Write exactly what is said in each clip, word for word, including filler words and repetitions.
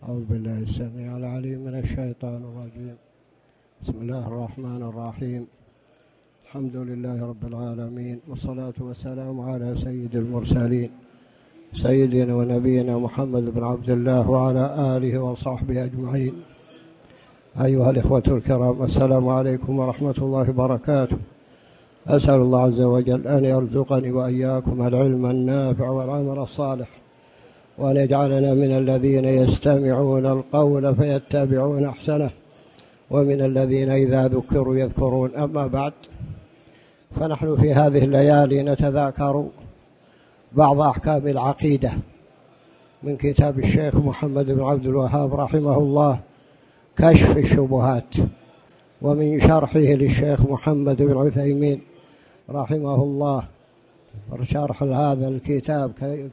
أعوذ بالله السميع العليم من الشيطان الرجيم. بسم الله الرحمن الرحيم. الحمد لله رب العالمين، والصلاة والسلام على سيد المرسلين سيدنا ونبينا محمد بن عبد الله وعلى آله وصحبه أجمعين. أيها الإخوة الكرام، السلام عليكم ورحمة الله وبركاته. أسأل الله عز وجل أن يرزقني وإياكم العلم النافع والعمل الصالح، وأن يجعلنا من الذين يستمعون القول فيتبعون أحسنه، ومن الذين إذا ذكروا يذكرون. أما بعد، فنحن في هذه الليالي نتذاكر بعض أحكام العقيدة من كتاب الشيخ محمد بن عبد الوهاب رحمه الله، كشف الشبهات، ومن شرحه للشيخ محمد بن عثيمين رحمه الله شرح هذا الكتاب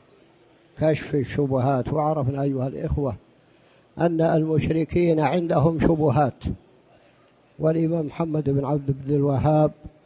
كشف الشبهات. وعرفنا أيها الإخوة أن المشركين عندهم شبهات، والإمام محمد بن عبد الوهاب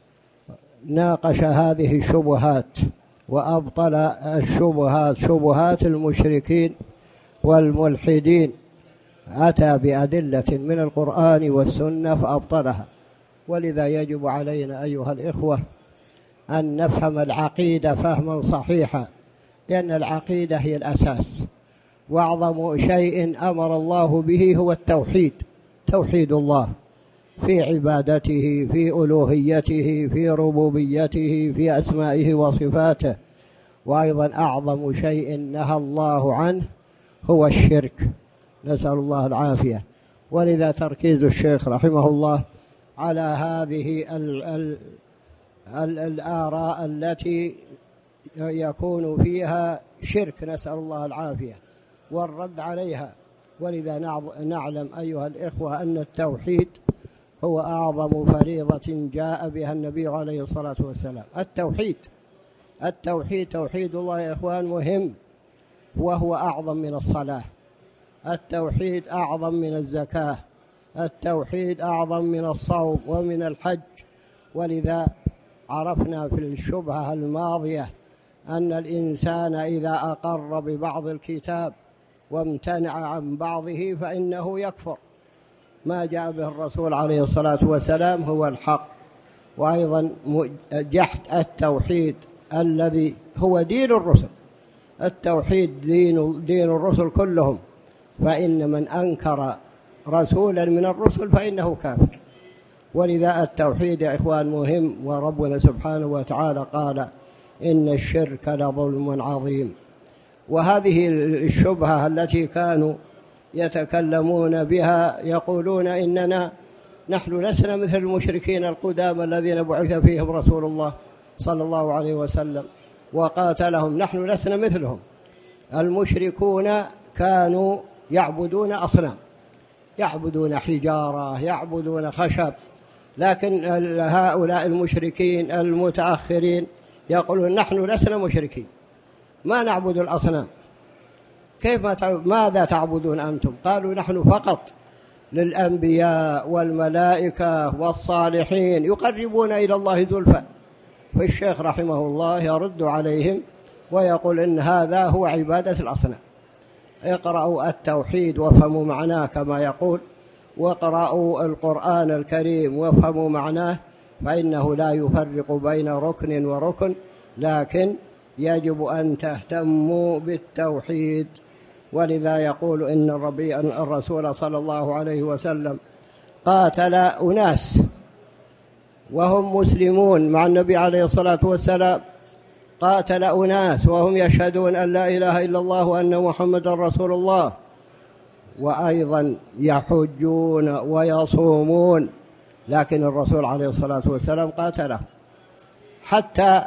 ناقش هذه الشبهات وأبطل الشبهات شبهات المشركين والملحدين، أتى بأدلة من القرآن والسنة فأبطلها. ولذا يجب علينا أيها الإخوة أن نفهم العقيدة فهما صحيحا، لأن العقيدة هي الأساس، وأعظم شيء أمر الله به هو التوحيد، توحيد الله في عبادته، في ألوهيته، في ربوبيته، في أسمائه وصفاته. وأيضا أعظم شيء نهى الله عنه هو الشرك، نسأل الله العافية. ولذا تركيز الشيخ رحمه الله على هذه ال ال ال الآراء التي يكون فيها شرك، نسأل الله العافية، والرد عليها. ولذا نعلم أيها الإخوة أن التوحيد هو أعظم فريضة جاء بها النبي عليه الصلاة والسلام. التوحيد التوحيد توحيد الله يا إخوان مهم، وهو أعظم من الصلاة. التوحيد أعظم من الزكاة، التوحيد أعظم من الصوم ومن الحج. ولذا عرفنا في الشبهة الماضية أن الإنسان إذا أقر ببعض الكتاب وامتنع عن بعضه فإنه يكفر. ما جاء به الرسول عليه الصلاة والسلام هو الحق. وأيضا جحد التوحيد الذي هو دين الرسل، التوحيد دين, دين الرسل كلهم، فإن من أنكر رسولا من الرسل فإنه كافر. ولذا التوحيد يا إخوان مهم، وربنا سبحانه وتعالى قال إن الشرك لظلم عظيم. وهذه الشبهة التي كانوا يتكلمون بها يقولون إننا نحن لسنا مثل المشركين القدامى الذين بعث فيهم رسول الله صلى الله عليه وسلم وقاتلهم، نحن لسنا مثلهم. المشركون كانوا يعبدون أصنام، يعبدون حجارة، يعبدون خشب، لكن هؤلاء المشركين المتأخرين يقولون نحن لسنا مشركين، ما نعبد الأصنام. كيف ما تعبد؟ ماذا تعبدون أنتم؟ قالوا نحن فقط للأنبياء والملائكة والصالحين يقربون إلى الله زلفى. فالشيخ رحمه الله يرد عليهم ويقول إن هذا هو عبادة الأصنام. اقرأوا التوحيد وافهموا معناه كما يقول، واقرأوا القرآن الكريم وافهموا معناه، فإنه لا يفرق بين ركن وركن، لكن يجب أن تهتموا بالتوحيد. ولذا يقول إن الرسول صلى الله عليه وسلم قاتل أناس وهم مسلمون مع النبي عليه الصلاة والسلام، قاتل أناس وهم يشهدون أن لا إله إلا الله وأن محمد رسول الله، وأيضا يحجون ويصومون، لكن الرسول عليه الصلاة والسلام قاتله. حتى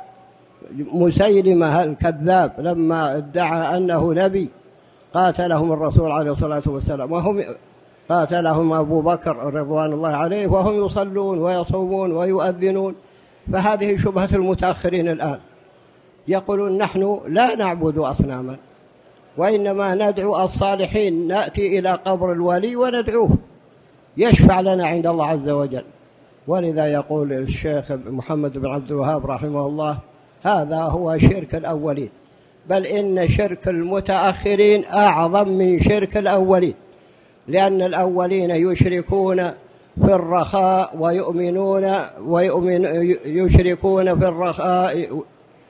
مسيلمة الكذاب لما ادعى أنه نبي قاتلهم الرسول عليه الصلاة والسلام، وهم قاتلهم أبو بكر رضوان الله عليه وهم يصلون ويصومون ويؤذنون. فهذه شبهة المتأخرين الآن، يقولون نحن لا نعبد أصناما، وإنما ندعو الصالحين، نأتي إلى قبر الولي وندعوه يشفع لنا عند الله عز وجل. ولذا يقول الشيخ محمد بن عبد الوهاب رحمه الله هذا هو شرك الأولين، بل إن شرك المتأخرين أعظم من شرك الأولين. لأن الأولين يشركون في الرخاء ويؤمنون ويؤمن يشركون في الرخاء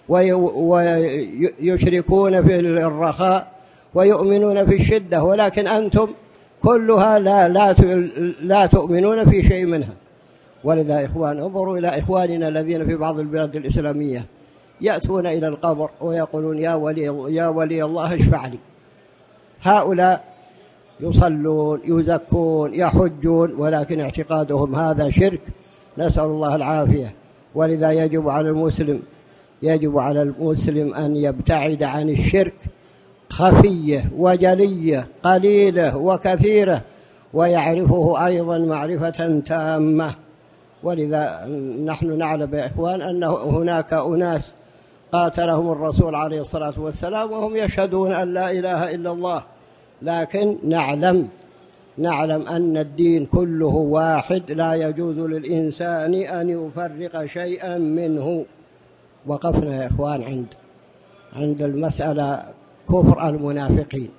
ويشركون في الرخاء ويؤمنون في الشدة، ولكن أنتم كلها لا لا لا تؤمنون في شيء منها. ولذا إخوان انظروا إلى إخواننا الذين في بعض البلاد الإسلامية يأتون إلى القبر ويقولون يا ولي يا ولي الله اشفع لي. هؤلاء يصلون يزكون يحجون، ولكن اعتقادهم هذا شرك، نسأل الله العافية. ولذا يجب على المسلم يجب على المسلم أن يبتعد عن الشرك، خفية وجلية، قليلة وكثيرة، ويعرفه أيضا معرفة تامة. ولذا نحن نعلم يا إخوان أن هناك أناس قاتلهم الرسول عليه الصلاة والسلام وهم يشهدون أن لا إله إلا الله، لكن نعلم نعلم أن الدين كله واحد، لا يجوز للإنسان أن يفرق شيئا منه. وقفنا يا إخوان عند عند المسألة كفر المنافقين.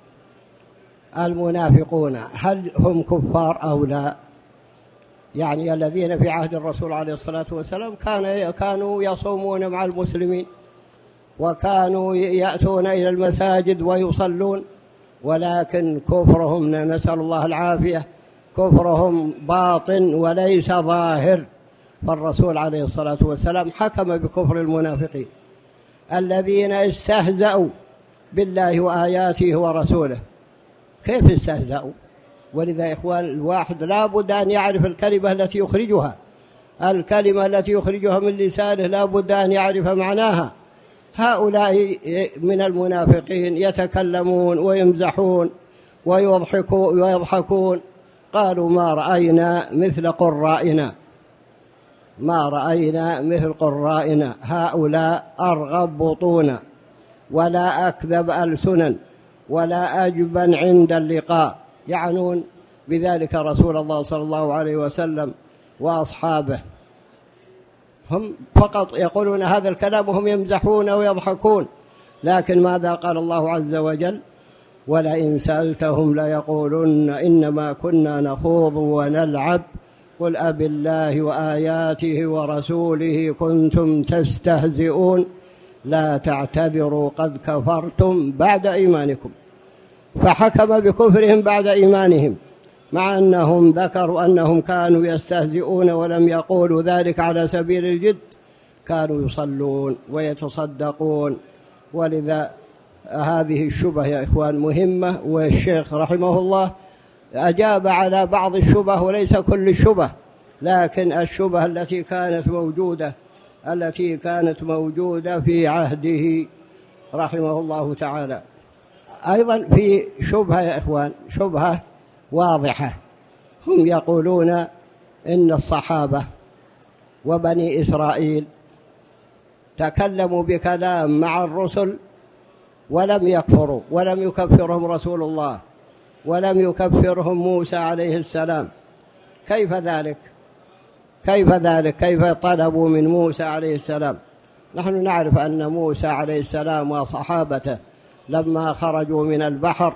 المنافقون هل هم كفار أو لا؟ يعني الذين في عهد الرسول عليه الصلاة والسلام كان كانوا يصومون مع المسلمين وكانوا يأتون إلى المساجد ويصلون، ولكن كفرهم نسأل الله العافية كفرهم باطن وليس ظاهر. فالرسول عليه الصلاة والسلام حكم بكفر المنافقين الذين استهزأوا بالله وآياته ورسوله. كيف استهزأوا؟ ولذا إخوان الواحد لا بد أن يعرف الكلمة التي يخرجها الكلمة التي يخرجها من لسانه لا بد أن يعرف معناها. هؤلاء من المنافقين يتكلمون ويمزحون ويضحكون ويضحكون قالوا ما رأينا مثل قرائنا ما رأينا مثل قرائنا هؤلاء أرغب بطونا ولا أكذب ألسنا ولا أجبن عند اللقاء، يعنون بذلك رسول الله صلى الله عليه وسلم وأصحابه. هم فقط يقولون هذا الكلام وهم يمزحون ويضحكون، لكن ماذا قال الله عز وجل؟ ولئن سألتهم ليقولن إنما كنا نخوض ونلعب قل أب الله وآياته ورسوله كنتم تستهزئون لا تعتذروا قد كفرتم بعد إيمانكم. فحكم بكفرهم بعد إيمانهم، مع أنهم ذكروا أنهم كانوا يستهزئون ولم يقولوا ذلك على سبيل الجد، كانوا يصلون ويتصدقون. ولذا هذه الشبهة يا إخوان مهمة، والشيخ رحمه الله أجاب على بعض الشبه وليس كل الشبه، لكن الشبه التي كانت موجودة التي كانت موجودة في عهده رحمه الله تعالى. أيضا في شبهة يا إخوان شبهة واضحة، هم يقولون إن الصحابة وبني إسرائيل تكلموا بكلام مع الرسل ولم يكفروا ولم يكفرهم رسول الله ولم يكفرهم موسى عليه السلام. كيف ذلك؟ كيف ذلك؟ كيف طلبوا من موسى عليه السلام؟ نحن نعرف أن موسى عليه السلام وصحابته لما خرجوا من البحر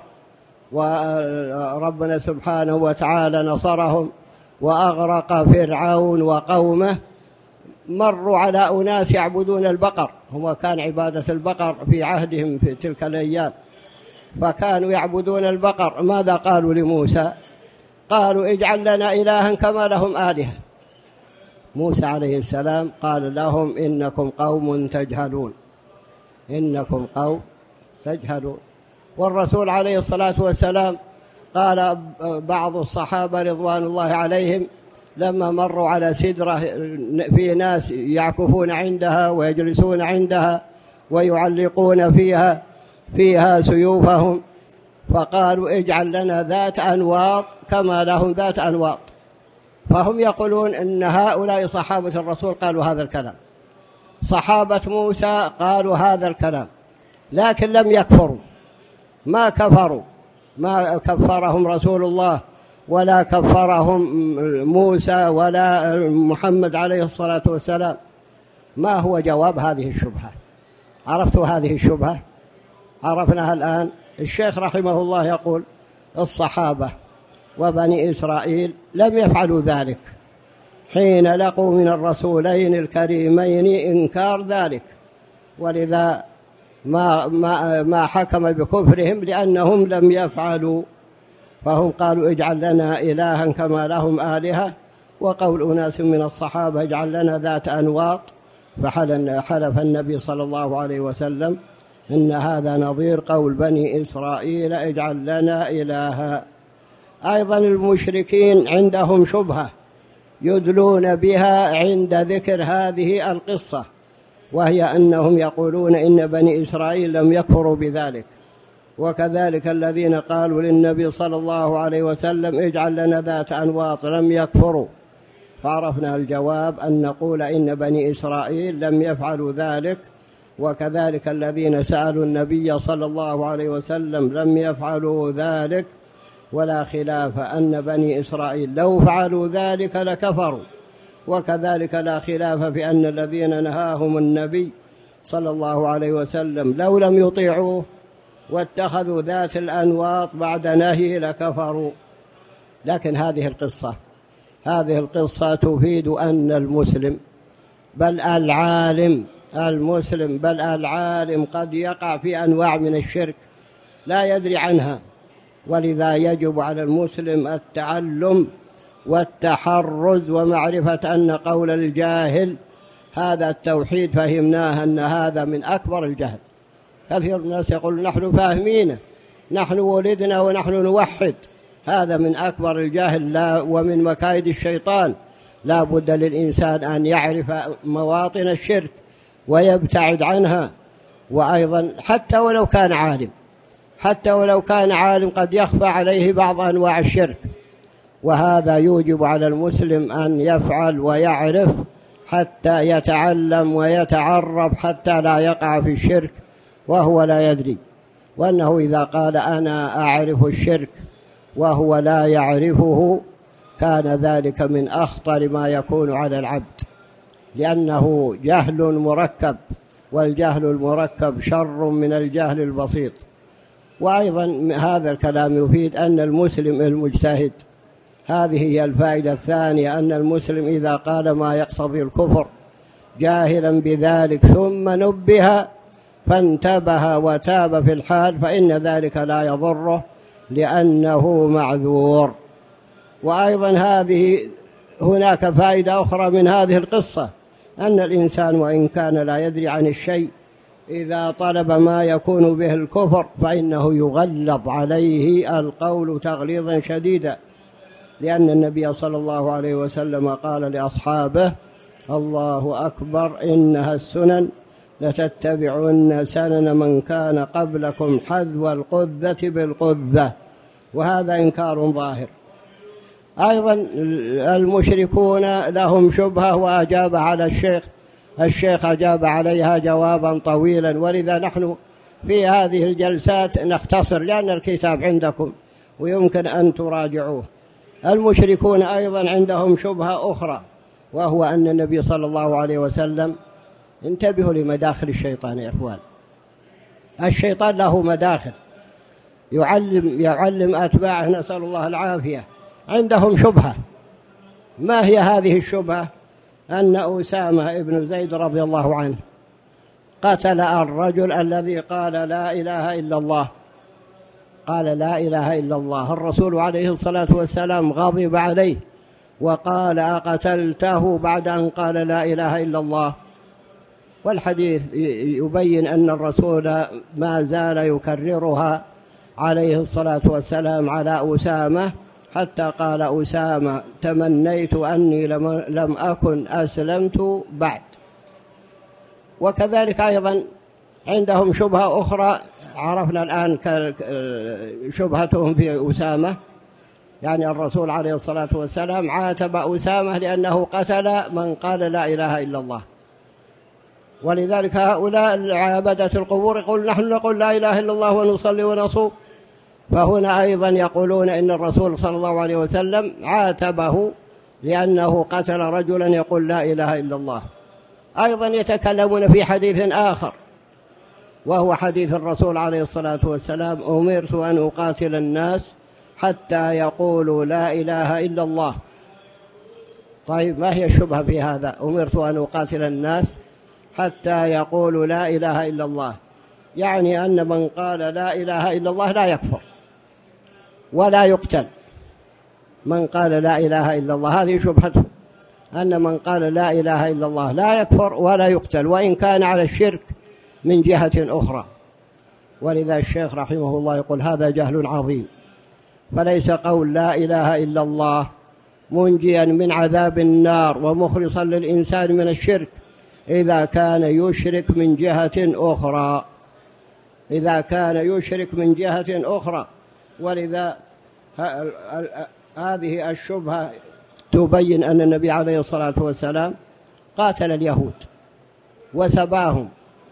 وربنا سبحانه وتعالى نصرهم وأغرق فرعون وقومه، مروا على أناس يعبدون البقر، هو كان عبادة البقر في عهدهم في تلك الأيام، فكانوا يعبدون البقر. ماذا قالوا لموسى؟ قالوا اجعل لنا إلها كما لهم آلهة. موسى عليه السلام قال لهم إنكم قوم تجهلون إنكم قوم تجهلون. والرسول عليه الصلاة والسلام قال بعض الصحابة رضوان الله عليهم لما مروا على سدرة في ناس يعكفون عندها ويجلسون عندها ويعلقون فيها فيها سيوفهم، فقالوا اجعل لنا ذات أنواط كما لهم ذات أنواط. فهم يقولون إن هؤلاء صحابة الرسول قالوا هذا الكلام، صحابة موسى قالوا هذا الكلام، لكن لم يكفروا، ما كفروا، ما كفرهم رسول الله ولا كفرهم موسى ولا محمد عليه الصلاة والسلام. ما هو جواب هذه الشبهة؟ عرفتوا هذه الشبهة؟ عرفناها الآن. الشيخ رحمه الله يقول الصحابة وبني إسرائيل لم يفعلوا ذلك حين لقوا من الرسولين الكريمين إنكار ذلك، ولذا ما, ما, ما حكم بكفرهم لأنهم لم يفعلوا، فهم قالوا اجعل لنا إلها كما لهم آلهة، وقول أناس من الصحابة اجعل لنا ذات أنواط، فحلف النبي صلى الله عليه وسلم إن هذا نظير قول بني إسرائيل اجعل لنا إلها. أيضا المشركين عندهم شبهة يدلون بها عند ذكر هذه القصة، وهي أنهم يقولون إن بني إسرائيل لم يكفروا بذلك، وكذلك الذين قالوا للنبي صلى الله عليه وسلم اجعل لنا ذات أنواط لم يكفروا. فعرفنا الجواب أن نقول إن بني إسرائيل لم يفعلوا ذلك، وكذلك الذين سألوا النبي صلى الله عليه وسلم لم يفعلوا ذلك، ولا خلاف أن بني إسرائيل لو فعلوا ذلك لكفروا، وكذلك لا خلاف في أن الذين نهاهم النبي صلى الله عليه وسلم لو لم يطيعوه واتخذوا ذات الأنواط بعد نهي لكفروا. لكن هذه القصة هذه القصة تفيد أن المسلم بل العالم المسلم بل العالم قد يقع في أنواع من الشرك لا يدري عنها، ولذا يجب على المسلم التعلم والتحرز ومعرفة أن قول الجاهل هذا التوحيد فهمناه أن هذا من أكبر الجهل. كثير من الناس يقول نحن فاهمين، نحن ولدنا ونحن نوحد، هذا من أكبر الجهل لا ومن مكايد الشيطان. لا بد للإنسان أن يعرف مواطن الشرك ويبتعد عنها. وأيضا حتى ولو كان عالم حتى ولو كان عالم قد يخفى عليه بعض أنواع الشرك، وهذا يوجب على المسلم أن يفعل ويعرف حتى يتعلم ويتعرف حتى لا يقع في الشرك وهو لا يدري. وأنه إذا قال أنا أعرف الشرك وهو لا يعرفه كان ذلك من أخطر ما يكون على العبد، لأنه جهل مركب، والجهل المركب شر من الجهل البسيط. وأيضا هذا الكلام يفيد أن المسلم المجتهد، هذه هي الفائدة الثانية، أن المسلم إذا قال ما يقتضي الكفر جاهلا بذلك ثم نبه فانتبه وتاب في الحال فإن ذلك لا يضره لأنه معذور. وأيضا هذه هناك فائدة أخرى من هذه القصة، أن الإنسان وإن كان لا يدري عن الشيء إذا طلب ما يكون به الكفر فإنه يغلظ عليه القول تغليظا شديدا، لأن النبي صلى الله عليه وسلم قال لأصحابه الله أكبر إنها السنن لتتبعن سنن من كان قبلكم حذو القذة بالقذة، وهذا إنكار ظاهر. أيضا المشركون لهم شبهة وأجاب على الشيخ الشيخ أجاب عليها جوابا طويلا، ولذا نحن في هذه الجلسات نختصر لأن الكتاب عندكم ويمكن أن تراجعوه. المشركون أيضا عندهم شبهة أخرى، وهو أن النبي صلى الله عليه وسلم، انتبهوا لمداخل الشيطان يا إخوان، الشيطان له مداخل يعلم يعلم أتباعه، نسأل الله العافية. عندهم شبهة، ما هي هذه الشبهة؟ أن أسامة ابن زيد رضي الله عنه قتل الرجل الذي قال لا إله إلا الله، قال لا إله إلا الله. الرسول عليه الصلاة والسلام غضب عليه وقال أقتلته بعد أن قال لا إله إلا الله. والحديث يبين أن الرسول ما زال يكررها عليه الصلاة والسلام على أسامة، حتى قال أسامة تمنيت أني لم أكن أسلمت بعد. وكذلك أيضا عندهم شبهة أخرى، عرفنا الآن شبهتهم في أسامة، يعني الرسول عليه الصلاة والسلام عاتب أسامة لأنه قتل من قال لا إله إلا الله، ولذلك هؤلاء عابدة القبور يقول نحن نقول لا إله إلا الله ونصلي ونصوم. فهنا أيضا يقولون إن الرسول صلى الله عليه وسلم عاتبه لأنه قتل رجلا يقول لا إله إلا الله. أيضا يتكلمون في حديث آخر، وهو حديث الرسول عليه الصلاة والسلام أمرت أن أقاتل الناس حتى يقولوا لا إله إلا الله. طيب ما هي الشبهة في هذا؟ أمرت أن أقاتل الناس حتى يقولوا لا إله إلا الله، يعني أن من قال لا إله إلا الله لا يكفر ولا يقتل. من قال لا إله إلا الله، هذه شبهته، أن من قال لا إله إلا الله لا يكفر ولا يقتل، وإن كان على الشرك من جهة أخرى. ولذا الشيخ رحمه الله يقول هذا جهل عظيم، فليس قول لا إله إلا الله منجيا من عذاب النار ومخلصا للإنسان من الشرك إذا كان يشرك من جهة أخرى، إذا كان يشرك من جهة أخرى. ولذا هذه الشبهة تبين أن النبي عليه الصلاة والسلام قاتل اليهود وسباهم.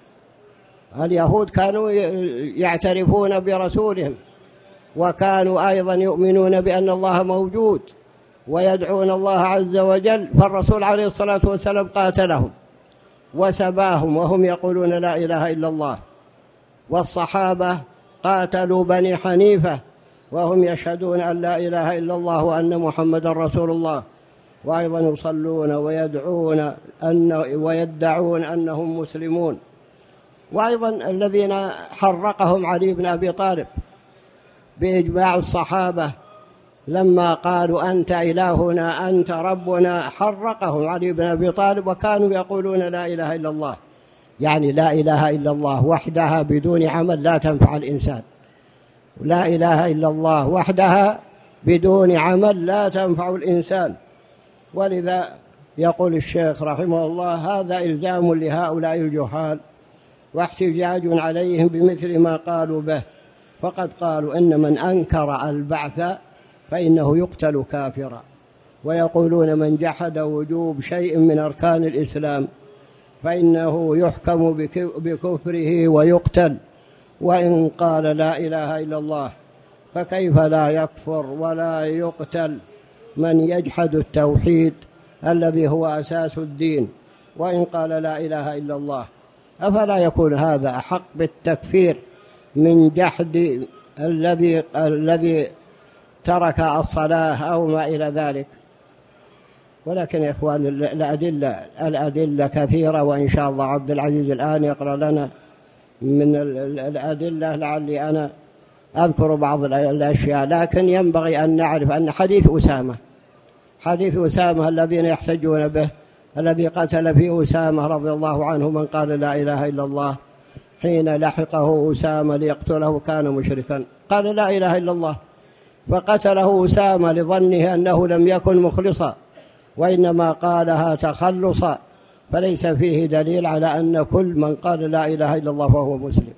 اليهود كانوا يعترفون برسولهم، وكانوا أيضا يؤمنون بأن الله موجود ويدعون الله عز وجل، فالرسول عليه الصلاة والسلام قاتلهم وسباهم وهم يقولون لا إله إلا الله. والصحابة قاتلوا بني حنيفة وهم يشهدون أن لا إله إلا الله وأن محمد رسول الله، وأيضا يصلون ويدعون أن ويدعون أنهم مسلمون. وأيضا الذين حرقهم علي بن أبي طالب بإجماع الصحابة لما قالوا أنت إلهنا أنت ربنا، حرقهم علي بن أبي طالب وكانوا يقولون لا إله إلا الله. يعني لا إله إلا الله وحدها بدون عمل لا تنفع الإنسان، لا إله إلا الله وحدها بدون عمل لا تنفع الإنسان. ولذا يقول الشيخ رحمه الله هذا إلزام لهؤلاء الجهال واحتجاج عليهم بمثل ما قالوا به، فقد قالوا إن من أنكر البعث فإنه يقتل كافرا، ويقولون من جحد وجوب شيء من أركان الإسلام فإنه يحكم بكفره ويقتل، وإن قال لا إله إلا الله فكيف لا يكفر ولا يقتل من يجحد التوحيد الذي هو أساس الدين، وإن قال لا إله إلا الله، أفلا يكون هذا أحق بالتكفير من جحد الذي الذي ترك الصلاة أو ما إلى ذلك؟ ولكن يا إخوان الأدلة الأدلة كثيرة، وإن شاء الله عبد العزيز الآن يقرأ لنا من الأدلة لعلي أنا أذكر بعض الأشياء. لكن ينبغي أن نعرف أن حديث أسامة حديث أسامة الذين يحتجون به، الذي قتل فيه أسامة رضي الله عنه من قال لا إله إلا الله حين لحقه أسامة ليقتله كان مشركا، قال لا إله إلا الله فقتله أسامة لظنه أنه لم يكن مخلصا وإنما قالها تخلصا، فليس فيه دليل على أن كل من قال لا إله إلا الله فهو مسلم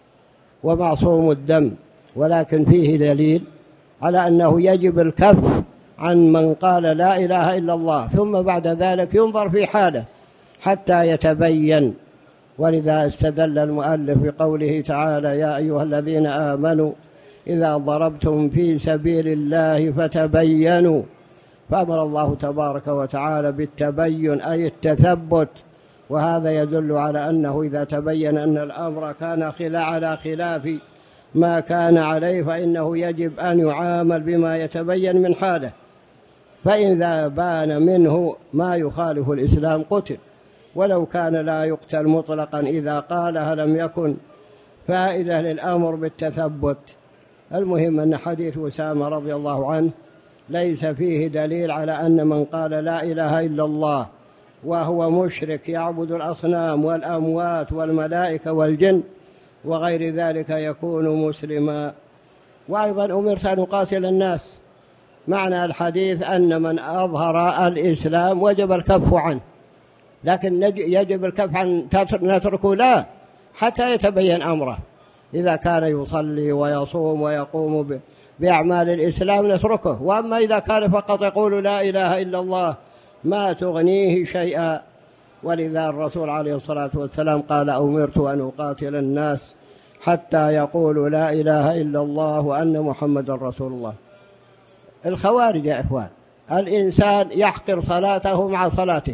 ومعصوم الدم، ولكن فيه دليل على أنه يجب الكف عن من قال لا إله إلا الله، ثم بعد ذلك ينظر في حاله حتى يتبين. ولذا استدل المؤلف بقوله تعالى يا أيها الذين آمنوا إذا ضربتم في سبيل الله فتبينوا، فأمر الله تبارك وتعالى بالتبين أي التثبت، وهذا يدل على أنه إذا تبين أن الأمر كان خلاف على خلاف ما كان عليه فإنه يجب أن يعامل بما يتبين من حاله، فإذا بان منه ما يخالف الإسلام قتل، ولو كان لا يقتل مطلقا إذا قالها لم يكن فائدة للأمر بالتثبت. المهم أن حديث أسامة رضي الله عنه ليس فيه دليل على أن من قال لا إله إلا الله وهو مشرك يعبد الأصنام والأموات والملائكة والجن وغير ذلك يكون مسلما. وأيضا أمرت أن أقاتل الناس، معنى الحديث أن من أظهر الإسلام وجب الكف عنه، لكن يجب الكف عن نتركه لا حتى يتبين أمره. إذا كان يصلي ويصوم ويقوم بأعمال الإسلام نتركه، وأما إذا كان فقط يقول لا إله إلا الله ما تغنيه شيئا. ولذا الرسول عليه الصلاة والسلام قال أمرت أن أقاتل الناس حتى يقولوا لا إله إلا الله وأن محمد رسول الله. الخوارج يا إخوان الإنسان يحقر صلاته مع صلاتهم،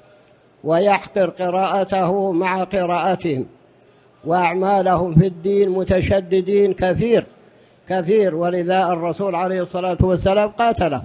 ويحقر قراءته مع قراءتهم، وأعمالهم في الدين متشددين كثير كثير، ولذا الرسول عليه الصلاة والسلام قاتله،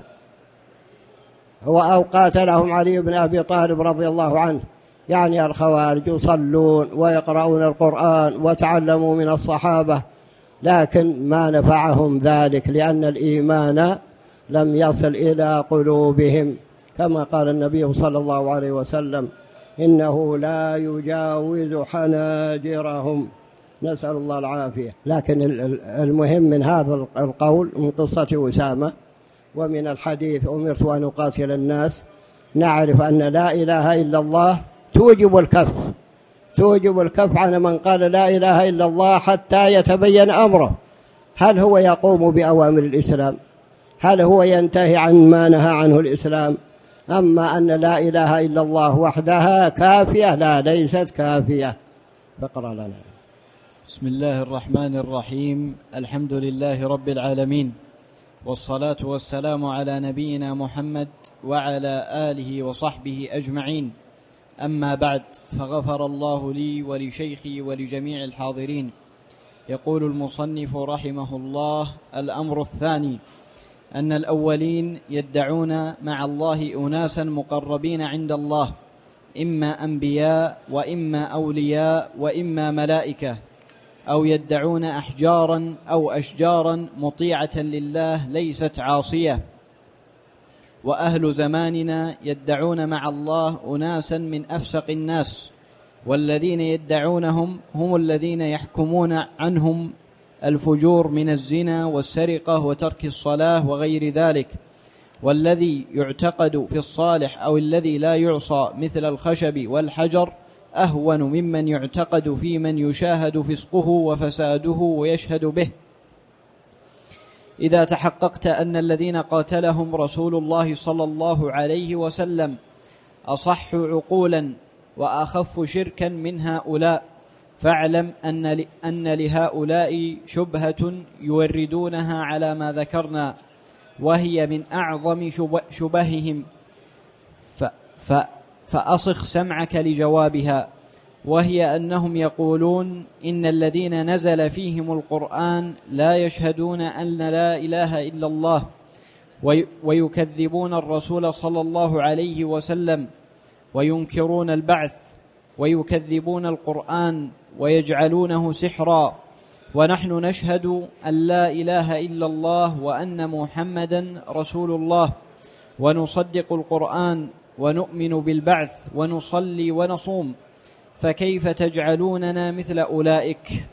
أو قاتلهم علي بن أبي طالب رضي الله عنه. يعني الخوارج يصلون ويقرؤون القرآن وتعلموا من الصحابة، لكن ما نفعهم ذلك، لأن الإيمان لم يصل إلى قلوبهم، كما قال النبي صلى الله عليه وسلم: إنه لا يجاوز حناجرهم، نسأل الله العافية. لكن المهم من هذا القول، من قصة أسامة ومن الحديث أمرت أن أقاتل الناس، نعرف أن لا إله إلا الله توجب الكف، توجب الكف عن من قال لا إله إلا الله حتى يتبين أمره، هل هو يقوم بأوامر الإسلام؟ هل هو ينتهي عن ما نهى عنه الإسلام؟ أما أن لا إله إلا الله وحدها كافية، لا، ليست كافية. فاقرأ لنا. بسم الله الرحمن الرحيم. الحمد لله رب العالمين، والصلاة والسلام على نبينا محمد وعلى آله وصحبه أجمعين. أما بعد، فغفر الله لي ولشيخي ولجميع الحاضرين. يقول المصنف رحمه الله: الأمر الثاني أن الأولين يدعون مع الله أناسا مقربين عند الله، إما أنبياء وإما أولياء وإما ملائكة، أو يدعون أحجارا أو أشجارا مطيعة لله ليست عاصية. وأهل زماننا يدعون مع الله أناسا من أفسق الناس، والذين يدعونهم هم الذين يحكمون عنهم الفجور من الزنا والسرقة وترك الصلاة وغير ذلك. والذي يعتقد في الصالح أو الذي لا يعصى مثل الخشب والحجر أهون ممن يعتقد في من يشاهد فسقه وفساده ويشهد به. إذا تحققت أن الذين قاتلهم رسول الله صلى الله عليه وسلم أصح عقولا وأخف شركا من هؤلاء، فاعلم أن أن لهؤلاء شبهة يوردونها على ما ذكرنا، وهي من أعظم شبههم، فأصخ سمعك لجوابها. وهي أنهم يقولون إن الذين نزل فيهم القرآن لا يشهدون أن لا إله إلا الله، ويكذبون الرسول صلى الله عليه وسلم، وينكرون البعث، ويكذبون القرآن ويجعلونه سحرا. ونحن نشهد أن لا إله إلا الله وأن محمدا رسول الله، ونصدق القرآن ونؤمن بالبعث ونصلي ونصوم، فكيف تجعلوننا مثل أولئك؟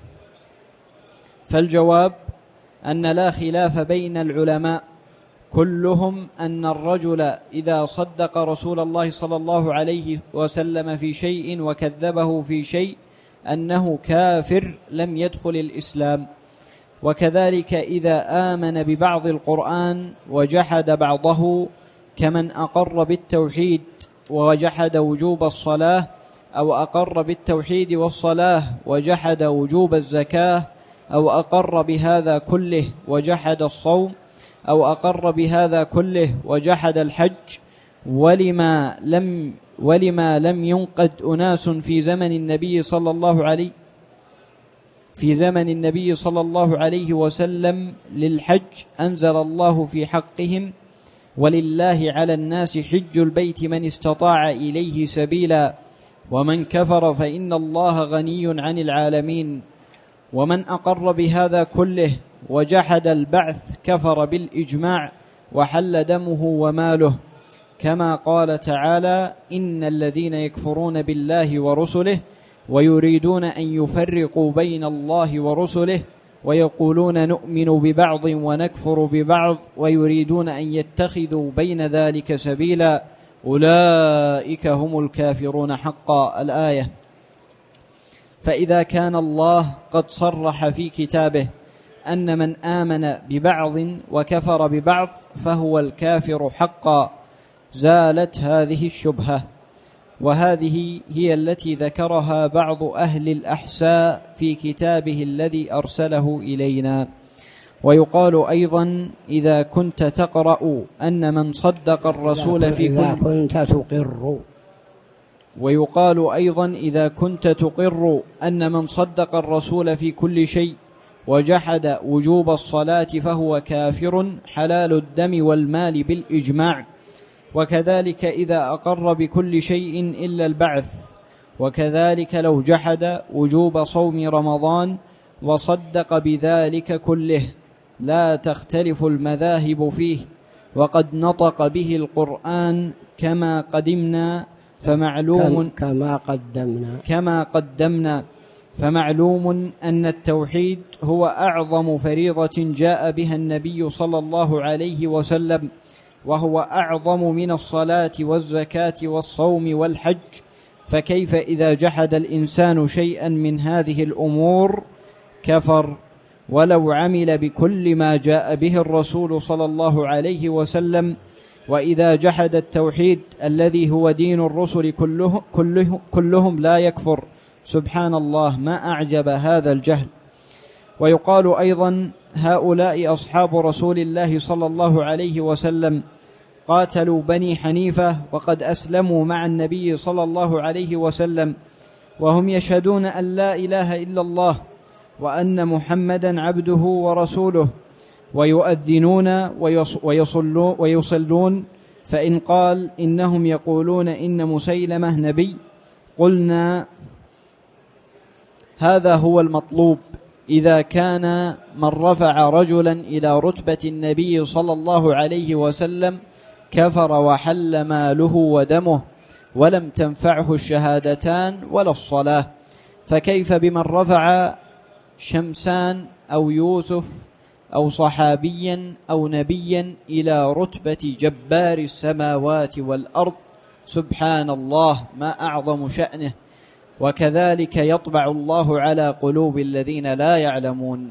فالجواب أن لا خلاف بين العلماء كلهم أن الرجل إذا صدق رسول الله صلى الله عليه وسلم في شيء وكذبه في شيء أنه كافر لم يدخل الإسلام. وكذلك إذا آمن ببعض القرآن وجحد بعضه، كمن أقر بالتوحيد وجحد وجوب الصلاة، أو أقر بالتوحيد والصلاة وجحد وجوب الزكاة، أو أقر بهذا كله وجحد الصوم، أو أقر بهذا كله وجحد الحج. ولما لم ولما لم ينقد أناس في زمن النبي صلى الله عليه في زمن النبي صلى الله عليه وسلم للحج، أنزل الله في حقهم: ولله على الناس حج البيت من استطاع إليه سبيلا، ومن كفر فإن الله غني عن العالمين. ومن أقر بهذا كله وجحد البعث كفر بالإجماع وحل دمه وماله، كما قال تعالى: إن الذين يكفرون بالله ورسله ويريدون أن يفرقوا بين الله ورسله ويقولون نؤمن ببعض ونكفر ببعض ويريدون أن يتخذوا بين ذلك سبيلا، أولئك هم الكافرون حقا. الآية. فإذا كان الله قد صرح في كتابه أن من آمن ببعض وكفر ببعض فهو الكافر حقا، زالت هذه الشبهة. وهذه هي التي ذكرها بعض أهل الأحساء في كتابه الذي أرسله إلينا. ويقال أيضا: إذا كنت تقرأ أن من صدق الرسول في إذا كل كنت تقر ويقال أيضا: إذا كنت تقر أن من صدق الرسول في كل شيء وجحد وجوب الصلاة فهو كافر حلال الدم والمال بالإجماع. وكذلك إذا أقر بكل شيء إلا البعث. وكذلك لو جحد وجوب صوم رمضان وصدق بذلك كله لا تختلف المذاهب فيه، وقد نطق به القرآن كما قدمنا فمعلوم كما قدمنا كما قدمنا فمعلوم أن التوحيد هو أعظم فريضة جاء بها النبي صلى الله عليه وسلم، وهو أعظم من الصلاة والزكاة والصوم والحج. فكيف إذا جحد الإنسان شيئا من هذه الأمور كفر ولو عمل بكل ما جاء به الرسول صلى الله عليه وسلم؟ وإذا جحد التوحيد الذي هو دين الرسل كله كله كلهم لا يكفر. سبحان الله، ما أعجب هذا الجهل. ويقال أيضا هؤلاء أصحاب رسول الله صلى الله عليه وسلم قاتلوا بني حنيفة وقد أسلموا مع النبي صلى الله عليه وسلم، وهم يشهدون أن لا إله إلا الله وأن محمدا عبده ورسوله، ويؤذنون ويصلون, ويصلون فإن قال إنهم يقولون إن مسيلمة نبي قلنا هذا هو المطلوب. إذا كان من رفع رجلا إلى رتبة النبي صلى الله عليه وسلم كفر وحل ماله ودمه ولم تنفعه الشهادتان ولا الصلاة، فكيف بمن رفع شمسان أو يوسف أو صحابيا أو نبيا إلى رتبة جبار السماوات والأرض؟ سبحان الله، ما أعظم شأنه. وكذلك يطبع الله على قلوب الذين لا يعلمون.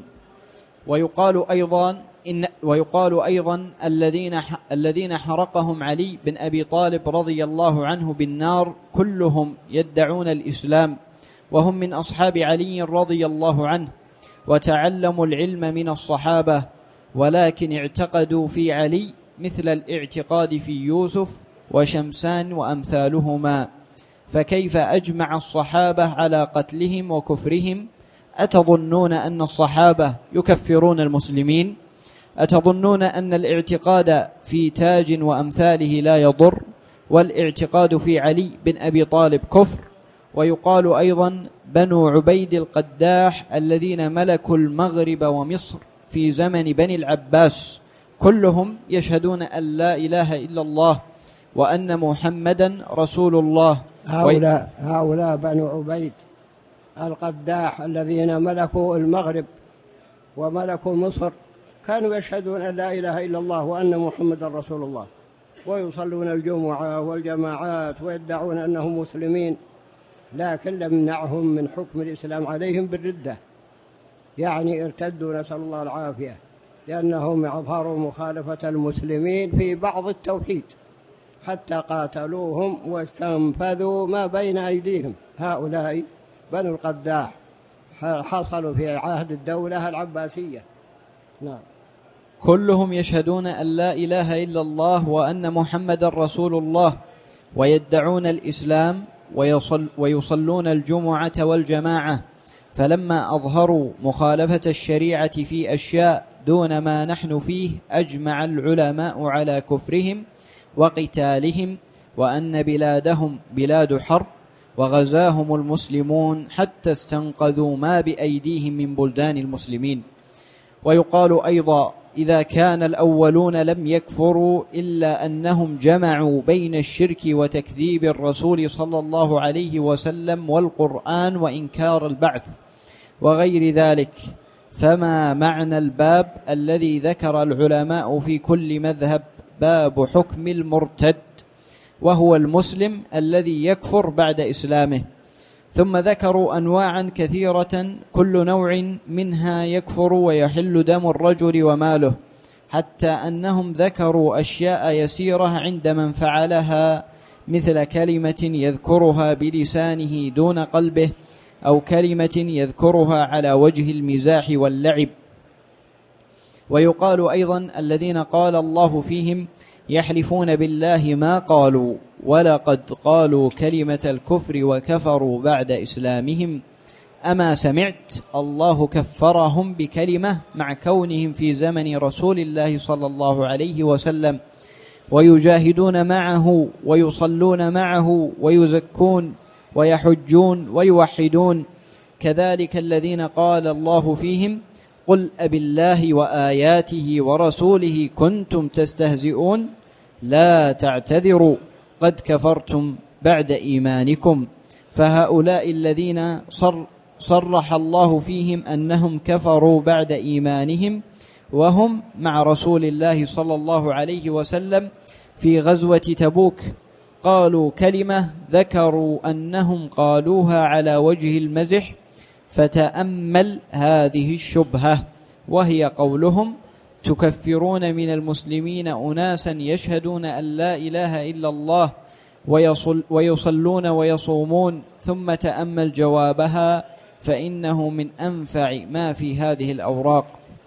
ويقال أيضا إن ويقال أيضا الذين الذين حرقهم علي بن أبي طالب رضي الله عنه بالنار كلهم يدعون الإسلام، وهم من أصحاب علي رضي الله عنه، وتعلموا العلم من الصحابة، ولكن اعتقدوا في علي مثل الاعتقاد في يوسف وشمسان وأمثالهما. فكيف أجمع الصحابة على قتلهم وكفرهم؟ أتظنون أن الصحابة يكفرون المسلمين؟ أتظنون أن الاعتقاد في تاج وأمثاله لا يضر، والاعتقاد في علي بن أبي طالب كفر؟ ويقال أيضا بنو عبيد القداح الذين ملكوا المغرب ومصر في زمن بني العباس كلهم يشهدون أن لا إله إلا الله وأن محمدا رسول الله. هؤلاء, هؤلاء بنو عبيد القداح الذين ملكوا المغرب وملكوا مصر كانوا يشهدون أن لا إله إلا الله وأن محمدا رسول الله، ويصلون الجمعة والجماعات ويدعون أنهم مسلمين، لكن لم يمنعهم من حكم الإسلام عليهم بالردة، يعني ارتدوا نسأل الله العافية، لأنهم أظهروا مخالفة المسلمين في بعض التوحيد حتى قاتلوهم واستنفذوا ما بين أيديهم. هؤلاء بنو القداح حصلوا في عهد الدولة العباسية. نعم. كلهم يشهدون أن لا إله إلا الله وأن محمد رسول الله، ويدعون الإسلام ويصل ويصلون الجمعة والجماعة، فلما أظهروا مخالفة الشريعة في أشياء دون ما نحن فيه أجمع العلماء على كفرهم وقتالهم، وأن بلادهم بلاد حرب، وغزاهم المسلمون حتى استنقذوا ما بأيديهم من بلدان المسلمين. ويقال أيضا إذا كان الأولون لم يكفروا إلا أنهم جمعوا بين الشرك وتكذيب الرسول صلى الله عليه وسلم والقرآن وإنكار البعث وغير ذلك، فما معنى الباب الذي ذكر العلماء في كل مذهب باب حكم المرتد، وهو المسلم الذي يكفر بعد إسلامه؟ ثم ذكروا أنواعا كثيرة كل نوع منها يكفر ويحل دم الرجل وماله، حتى أنهم ذكروا أشياء يسيرة عند من فعلها، مثل كلمة يذكرها بلسانه دون قلبه، أو كلمة يذكرها على وجه المزاح واللعب. ويقال أيضا الذين قال الله فيهم يحلفون بالله ما قالوا ولقد قالوا كلمة الكفر وكفروا بعد إسلامهم، أما سمعت الله كفرهم بكلمة مع كونهم في زمن رسول الله صلى الله عليه وسلم ويجاهدون معه ويصلون معه ويزكون ويحجون ويوحدون، كذلك الذين قال الله فيهم قل أبالله وآياته ورسوله كنتم تستهزئون لا تعتذروا قد كفرتم بعد إيمانكم. فهؤلاء الذين صر صرح الله فيهم أنهم كفروا بعد إيمانهم وهم مع رسول الله صلى الله عليه وسلم في غزوة تبوك قالوا كلمة ذكروا أنهم قالوها على وجه المزح، فتأمل هذه الشبهة، وهي قولهم تكفرون من المسلمين أناسا يشهدون أن لا إله إلا الله ويصل ويصلون ويصومون، ثم تأمل جوابها فإنه من أنفع ما في هذه الأوراق.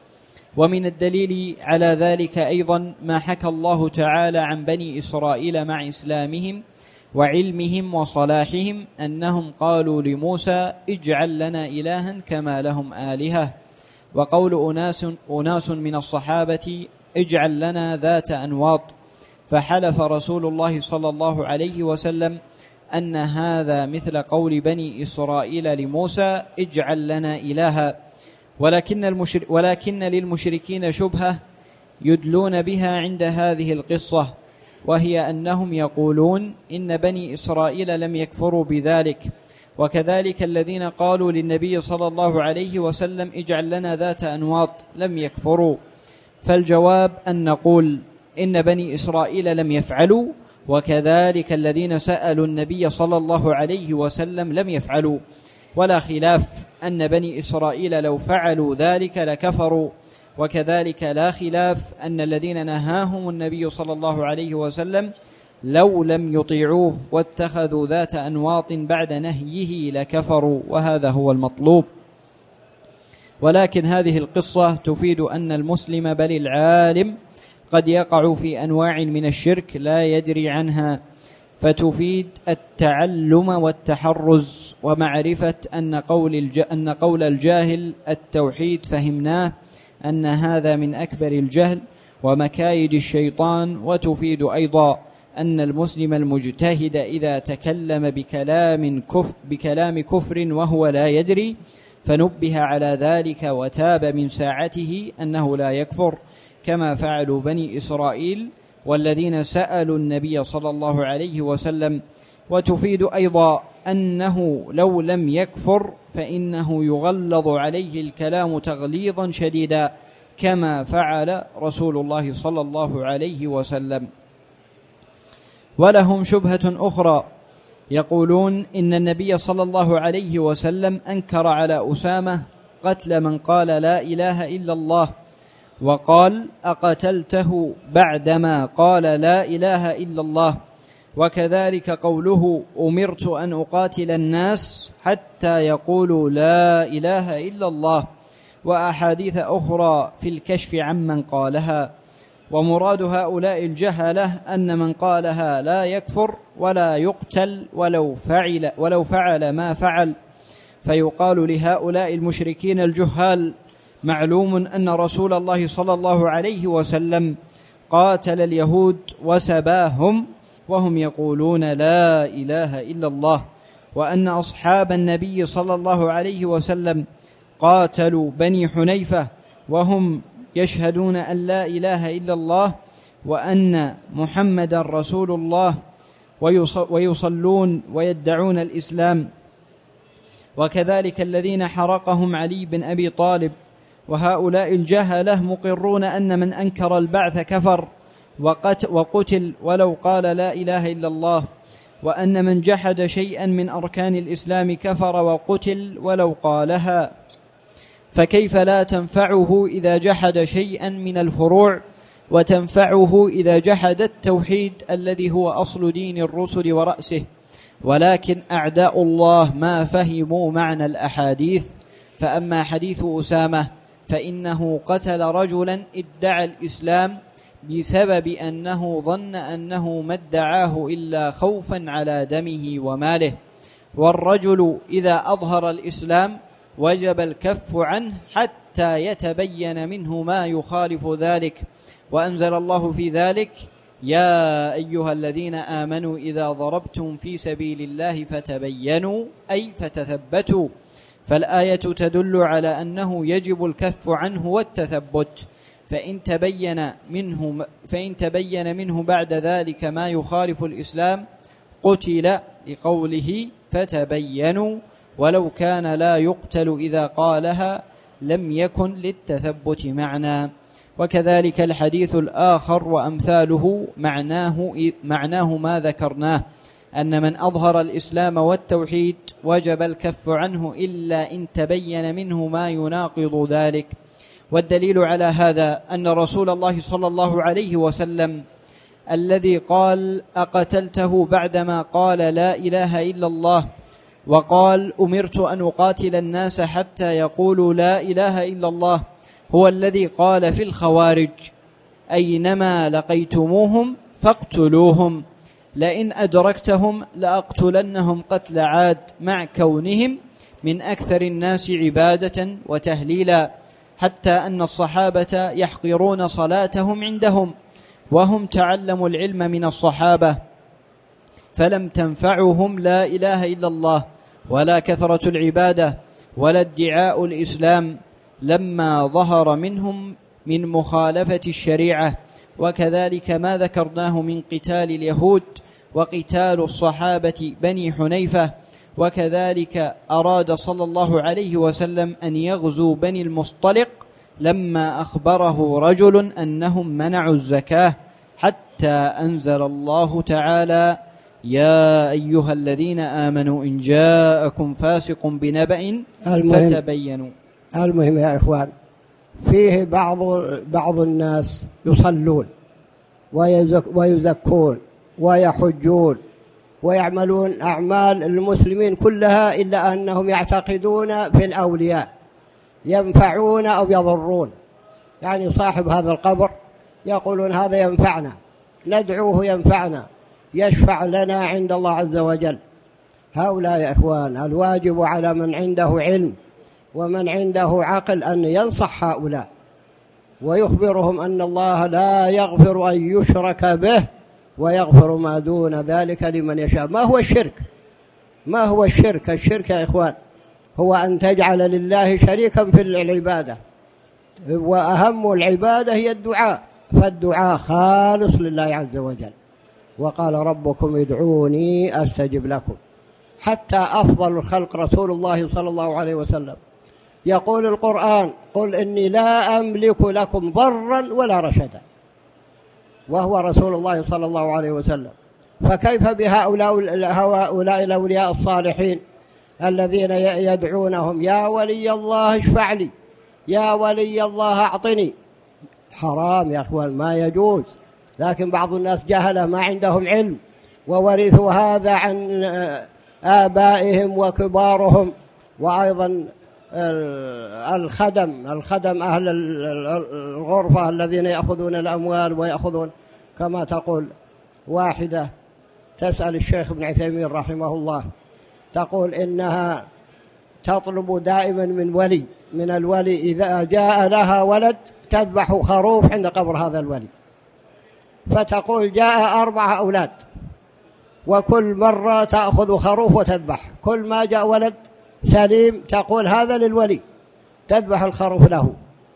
ومن الدليل على ذلك أيضا ما حكى الله تعالى عن بني إسرائيل مع إسلامهم وعلمهم وصلاحهم أنهم قالوا لموسى اجعل لنا إلها كما لهم آلهة، وقول أناس, أناس من الصحابة اجعل لنا ذات أنواط، فحلف رسول الله صلى الله عليه وسلم أن هذا مثل قول بني إسرائيل لموسى اجعل لنا إلها. ولكن, المشر... ولكن للمشركين شبهة يدلون بها عند هذه القصة، وهي أنهم يقولون إن بني إسرائيل لم يكفروا بذلك، وكذلك الذين قالوا للنبي صلى الله عليه وسلم اجعل لنا ذات أنواط لم يكفروا. فالجواب أن نقول إن بني إسرائيل لم يفعلوا، وكذلك الذين سألوا النبي صلى الله عليه وسلم لم يفعلوا، ولا خلاف أن بني إسرائيل لو فعلوا ذلك لكفروا، وكذلك لا خلاف أن الذين نهاهم النبي صلى الله عليه وسلم لو لم يطيعوه واتخذوا ذات أنواط بعد نهيه لكفروا، وهذا هو المطلوب. ولكن هذه القصة تفيد أن المسلم بل العالم قد يقع في أنواع من الشرك لا يدري عنها، فتفيد التعلم والتحرز ومعرفة أن قول, الج... أن قول الجاهل التوحيد فهمناه أن هذا من أكبر الجهل ومكايد الشيطان. وتفيد أيضا أن المسلم المجتهد إذا تكلم بكلام كفر, بكلام كفر وهو لا يدري فنبه على ذلك وتاب من ساعته أنه لا يكفر، كما فعلوا بني إسرائيل والذين سألوا النبي صلى الله عليه وسلم. وتفيد أيضا أنه لو لم يكفر فإنه يغلظ عليه الكلام تغليظا شديدا كما فعل رسول الله صلى الله عليه وسلم. ولهم شبهة أخرى، يقولون إن النبي صلى الله عليه وسلم أنكر على أسامة قتل من قال لا إله إلا الله، وقال أقتلته بعدما قال لا إله إلا الله. وكذلك قوله أمرت أن أقاتل الناس حتى يقولوا لا إله إلا الله، وأحاديث أخرى في الكشف عمن قالها. ومراد هؤلاء الجهلة أن من قالها لا يكفر ولا يقتل ولو فعل, ولو فعل ما فعل. فيقال لهؤلاء المشركين الجهال معلوم أن رسول الله صلى الله عليه وسلم قاتل اليهود وسباهم وهم يقولون لا إله إلا الله، وأن أصحاب النبي صلى الله عليه وسلم قاتلوا بني حنيفة وهم يشهدون أن لا إله إلا الله وأن محمد رسول الله ويصلون ويدعون الإسلام. وكذلك الذين حرقهم علي بن أبي طالب. وهؤلاء الجهلة مقرون أن من أنكر البعث كفر وقتل ولو قال لا إله إلا الله، وأن من جحد شيئا من أركان الإسلام كفر وقتل ولو قالها. فكيف لا تنفعه إذا جحد شيئا من الفروع، وتنفعه إذا جحد التوحيد الذي هو أصل دين الرسل ورأسه؟ ولكن أعداء الله ما فهموا معنى الأحاديث. فأما حديث أسامة فإنه قتل رجلا ادعى الإسلام بسبب أنه ظن أنه ما ادعاه إلا خوفا على دمه وماله، والرجل إذا أظهر الإسلام وجب الكف عنه حتى يتبين منه ما يخالف ذلك. وأنزل الله في ذلك: يا أيها الذين آمنوا إذا ضربتم في سبيل الله فتبينوا، أي فتثبتوا. فالآية تدل على أنه يجب الكف عنه والتثبت، فإن تبين منه, فإن تبين منه بعد ذلك ما يخالف الإسلام قتل، لقوله فتبينوا، ولو كان لا يقتل إذا قالها لم يكن للتثبت معنى. وكذلك الحديث الآخر وأمثاله معناه, معناه ما ذكرناه، أن من أظهر الإسلام والتوحيد وجب الكف عنه إلا إن تبين منه ما يناقض ذلك. والدليل على هذا أن رسول الله صلى الله عليه وسلم الذي قال: أقتلته بعدما قال لا إله إلا الله، وقال: أمرت أن أقاتل الناس حتى يقولوا لا إله إلا الله، هو الذي قال في الخوارج: أينما لقيتموهم فاقتلوهم، لئن أدركتهم لأقتلنهم قتل عاد، مع كونهم من أكثر الناس عبادة وتهليلا، حتى أن الصحابة يحقرون صلاتهم عندهم، وهم تعلموا العلم من الصحابة، فلم تنفعهم لا إله إلا الله ولا كثرة العبادة ولا ادعاء الإسلام لما ظهر منهم من مخالفة الشريعة. وكذلك ما ذكرناه من قتال اليهود وقتال الصحابة بني حنيفة. وكذلك أراد صلى الله عليه وسلم أن يغزو بني المصطلق لما أخبره رجل أنهم منعوا الزكاة، حتى أنزل الله تعالى: يا أيها الذين آمنوا إن جاءكم فاسق بنبأ فتبينوا. المهم يا إخوان، فيه بعض بعض الناس يصلون ويزكون ويحجون ويعملون أعمال المسلمين كلها، إلا أنهم يعتقدون في الأولياء ينفعون أو يضرون. يعني صاحب هذا القبر يقولون هذا ينفعنا، ندعوه ينفعنا، يشفع لنا عند الله عز وجل. هؤلاء يا إخوان الواجب على من عنده علم ومن عنده عقل أن ينصح هؤلاء ويخبرهم أن الله لا يغفر أن يشرك به ويغفر ما دون ذلك لمن يشاء. ما هو الشرك؟ ما هو الشرك؟ الشرك يا إخوان هو أن تجعل لله شريكا في العبادة، وأهم العبادة هي الدعاء، فالدعاء خالص لله عز وجل. وقال: ربكم ادعوني أستجب لكم. حتى أفضل الخلق رسول الله صلى الله عليه وسلم يقول القرآن: قل إني لا أملك لكم ضرا ولا رشدا، وهو رسول الله صلى الله عليه وسلم. فكيف بهؤلاء الأولياء الصالحين الذين يدعونهم: يا ولي الله اشفع لي، يا ولي الله أعطني؟ حرام يا أخوان، ما يجوز. لكن بعض الناس جهلة ما عندهم علم وورثوا هذا عن آبائهم وكبارهم، وأيضا الخدم الخدم أهل الغرفة الذين يأخذون الأموال ويأخذون، كما تقول واحدة تسأل الشيخ ابن عثيمين رحمه الله، تقول إنها تطلب دائما من ولي من الولي إذا جاء لها ولد تذبح خروف عند قبر هذا الولي، فتقول جاء أربعة أولاد وكل مرة تأخذ خروف وتذبح، كل ما جاء ولد سليم تقول هذا للولي، تذبح الخروف له،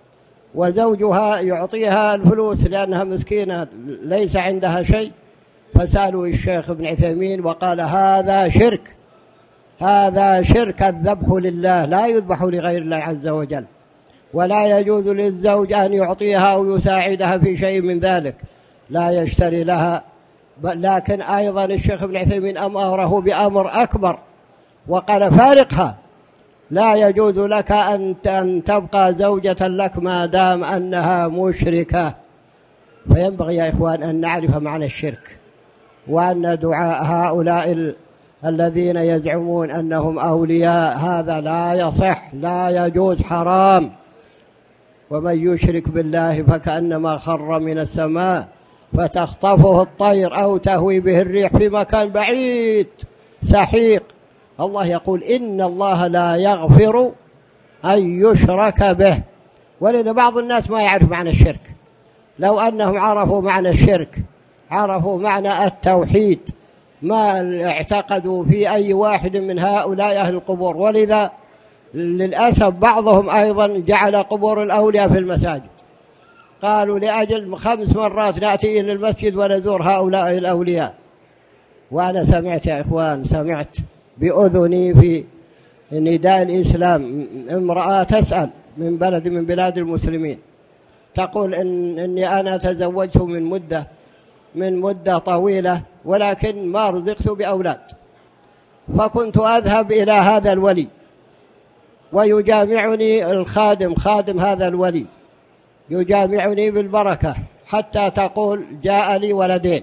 وزوجها يعطيها الفلوس لأنها مسكينة ليس عندها شيء. فسألوا الشيخ ابن عثيمين وقال: هذا شرك، هذا شرك، الذبح لله لا يذبح لغير الله عز وجل، ولا يجوز للزوج أن يعطيها أو يساعدها في شيء من ذلك، لا يشتري لها. لكن أيضا الشيخ ابن عثيمين أمره بأمر أكبر وقال: فارقها، لا يجوز لك أن تبقى زوجة لك ما دام أنها مشركة. فينبغي يا إخوان أن نعرف معنى الشرك، وأن دعاء هؤلاء الذين يزعمون أنهم أولياء هذا لا يصح، لا يجوز، حرام. ومن يشرك بالله فكأنما خر من السماء فتخطفه الطير أو تهوي به الريح في مكان بعيد سحيق. الله يقول: إن الله لا يغفر أن يشرك به. ولذا بعض الناس ما يعرف معنى الشرك. لو أنهم عرفوا معنى الشرك، عرفوا معنى التوحيد، ما اعتقدوا في أي واحد من هؤلاء أهل القبور. ولذا للأسف بعضهم أيضا جعل قبور الأولياء في المساجد. قالوا لأجل خمس مرات نأتي إلى المسجد ونزور هؤلاء الأولياء. وأنا سمعت يا إخوان، سمعت بأذني في نداء الإسلام امرأة تسأل من بلد من بلاد المسلمين، تقول إن إني أنا تزوجت من مدة من مدة طويلة ولكن ما رزقت بأولاد، فكنت أذهب إلى هذا الولي ويجامعني الخادم، خادم هذا الولي يجامعني بالبركة حتى تقول جاء لي ولدين.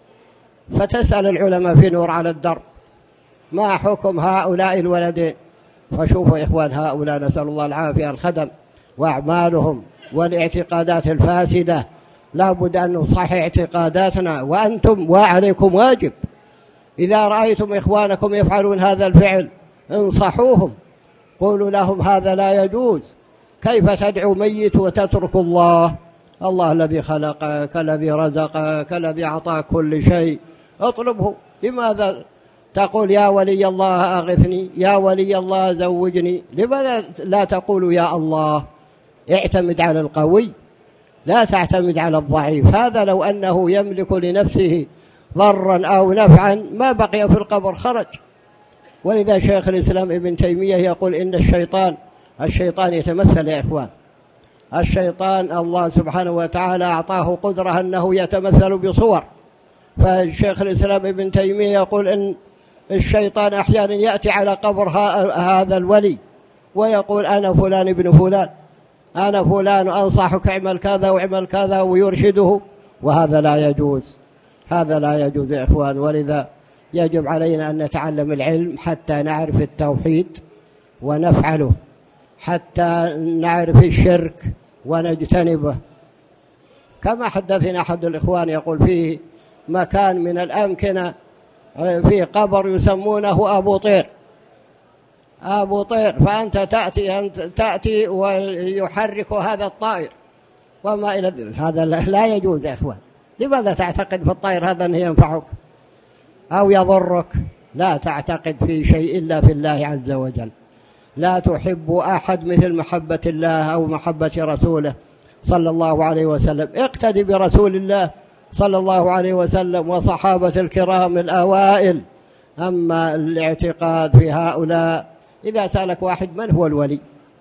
فتسأل العلماء في نور على الدرب ما حكم هؤلاء الولدين. فشوفوا إخوان هؤلاء نسأل الله العافية الخدم وأعمالهم والاعتقادات الفاسدة، لا بد أن نصحح اعتقاداتنا. وأنتم وعليكم واجب، إذا رأيتم إخوانكم يفعلون هذا الفعل انصحوهم، قولوا لهم هذا لا يجوز. كيف تدعو ميت وتترك الله؟ الله الذي خلقك، الذي رزقك، الذي أعطاك كل شيء، اطلبه. لماذا تقول يا ولي الله أغثني، يا ولي الله زوجني؟ لماذا لا تقول يا الله؟ اعتمد على القوي، لا تعتمد على الضعيف. هذا لو أنه يملك لنفسه ضرا أو نفعا ما بقي في القبر، خرج. ولذا شيخ الإسلام ابن تيمية يقول إن الشيطان الشيطان يتمثل يا إخوان، الشيطان الله سبحانه وتعالى أعطاه قدرة أنه يتمثل بصور. فالشيخ الإسلام ابن تيمية يقول إن الشيطان أحيانا يأتي على قبر هذا الولي ويقول أنا فلان ابن فلان، أنا فلان أنصحك اعمل كذا واعمل كذا ويرشده، وهذا لا يجوز، هذا لا يجوز يا إخوان. ولذا يجب علينا أن نتعلم العلم حتى نعرف التوحيد ونفعله، حتى نعرف الشرك ونجتنبه. كما حدثنا أحد الإخوان يقول فيه مكان من الأمكنة في قبر يسمونه أبو طير، أبو طير، فأنت تأتي أنت تأتي ويحرك هذا الطائر وما إلى ذلك. هذا لا يجوز يا إخوان. لماذا تعتقد في الطائر هذا أنه ينفعك أو يضرك؟ لا تعتقد في شيء إلا في الله عز وجل. لا تحب أحد مثل محبة الله أو محبة رسوله صلى الله عليه وسلم. اقتدي برسول الله صلى الله عليه وسلم وصحابة الكرام الأوائل. أما الاعتقاد في هؤلاء، إذا سألك واحد من هو الولي،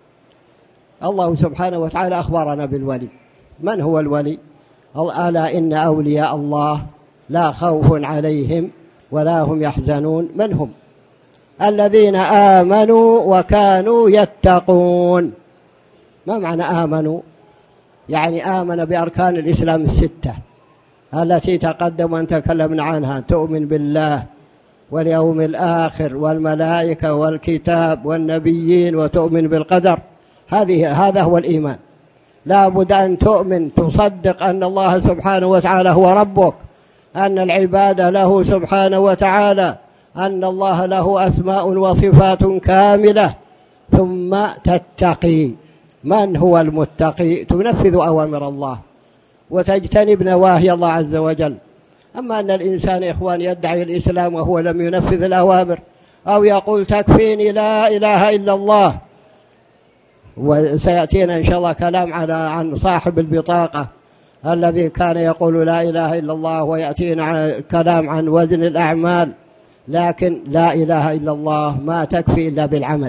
الله سبحانه وتعالى أخبرنا بالولي. من هو الولي؟ ألا إن أولياء الله لا خوف عليهم ولا هم يحزنون. من هم؟ الذين آمنوا وكانوا يتقون. ما معنى آمنوا؟ يعني آمن بأركان الإسلام الستة التي تقدم أن تكلمنا عنها، تؤمن بالله واليوم الآخر والملائكة والكتاب والنبيين وتؤمن بالقدر. هذه هذا هو الإيمان. لا بد أن تؤمن، تصدق أن الله سبحانه وتعالى هو ربك، أن العبادة له سبحانه وتعالى، أن الله له أسماء وصفات كاملة، ثم تتقي. من هو المتقي؟ تنفذ أوامر الله وتجتنب نواهي الله عز وجل. أما أن الإنسان إخوان يدعي الإسلام وهو لم ينفذ الأوامر، أو يقول تكفيني لا إله إلا الله. وسيأتينا إن شاء الله كلام على عن صاحب البطاقة الذي كان يقول لا إله إلا الله، ويأتينا كلام عن وزن الأعمال. لكن لا إله إلا الله ما تكفي إلا بالعمل،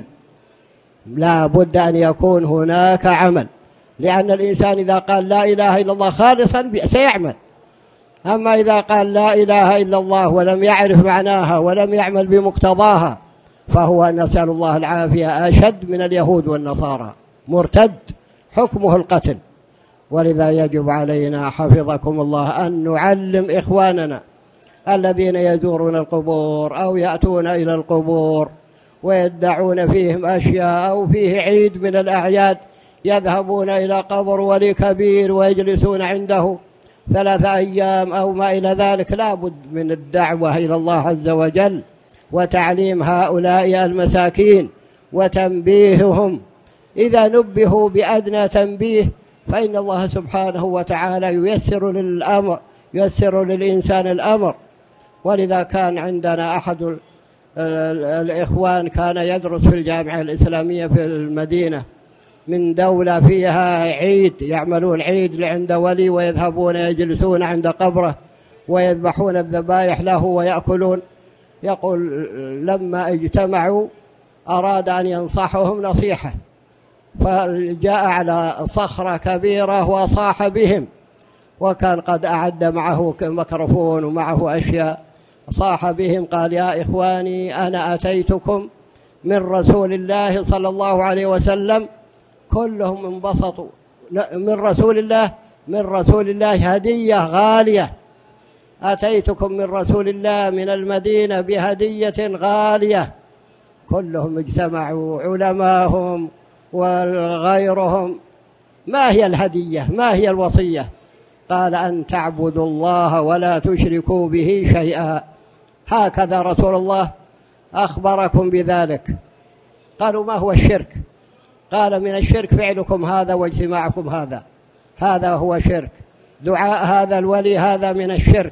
لا بد أن يكون هناك عمل، لأن الإنسان إذا قال لا إله إلا الله خالصا سيعمل. أما إذا قال لا إله إلا الله ولم يعرف معناها ولم يعمل بمقتضاها فهو نسأل الله العافية أشد من اليهود والنصارى، مرتد حكمه القتل. ولذا يجب علينا حفظكم الله أن نعلم إخواننا الذين يزورون القبور أو يأتون إلى القبور ويدعون فيهم أشياء، أو فيه عيد من الأعياد يذهبون إلى قبر ولي كبير ويجلسون عنده ثلاثة أيام أو ما إلى ذلك. لا بد من الدعوة إلى الله عز وجل وتعليم هؤلاء المساكين وتنبيههم إذا نبهوا بأدنى تنبيه فإن الله سبحانه وتعالى ييسر للأمر ييسر للإنسان الأمر. ولذا كان عندنا أحد الإخوان كان يدرس في الجامعة الإسلامية في المدينة من دولة فيها عيد، يعملون عيد عند ولي ويذهبون يجلسون عند قبره ويذبحون الذبائح له ويأكلون. يقول لما اجتمعوا أراد أن ينصحهم نصيحة، فجاء على صخرة كبيرة وصاح بهم، وكان قد أعد معه ميكروفون ومعه أشياء. صاح بهم قال: يا إخواني، أنا أتيتكم من رسول الله صلى الله عليه وسلم. كلهم انبسطوا. من رسول الله من رسول الله هدية غالية. أتيتكم من رسول الله من المدينة بهدية غالية. كلهم اجتمعوا، علماءهم وغيرهم. ما هي الهدية؟ ما هي الوصية؟ قال: أن تعبدوا الله ولا تشركوا به شيئا. هكذا رسول الله أخبركم بذلك. قالوا: ما هو الشرك؟ قال: من الشرك فعلكم هذا واجتماعكم هذا، هذا هو شرك. دعاء هذا الولي هذا من الشرك.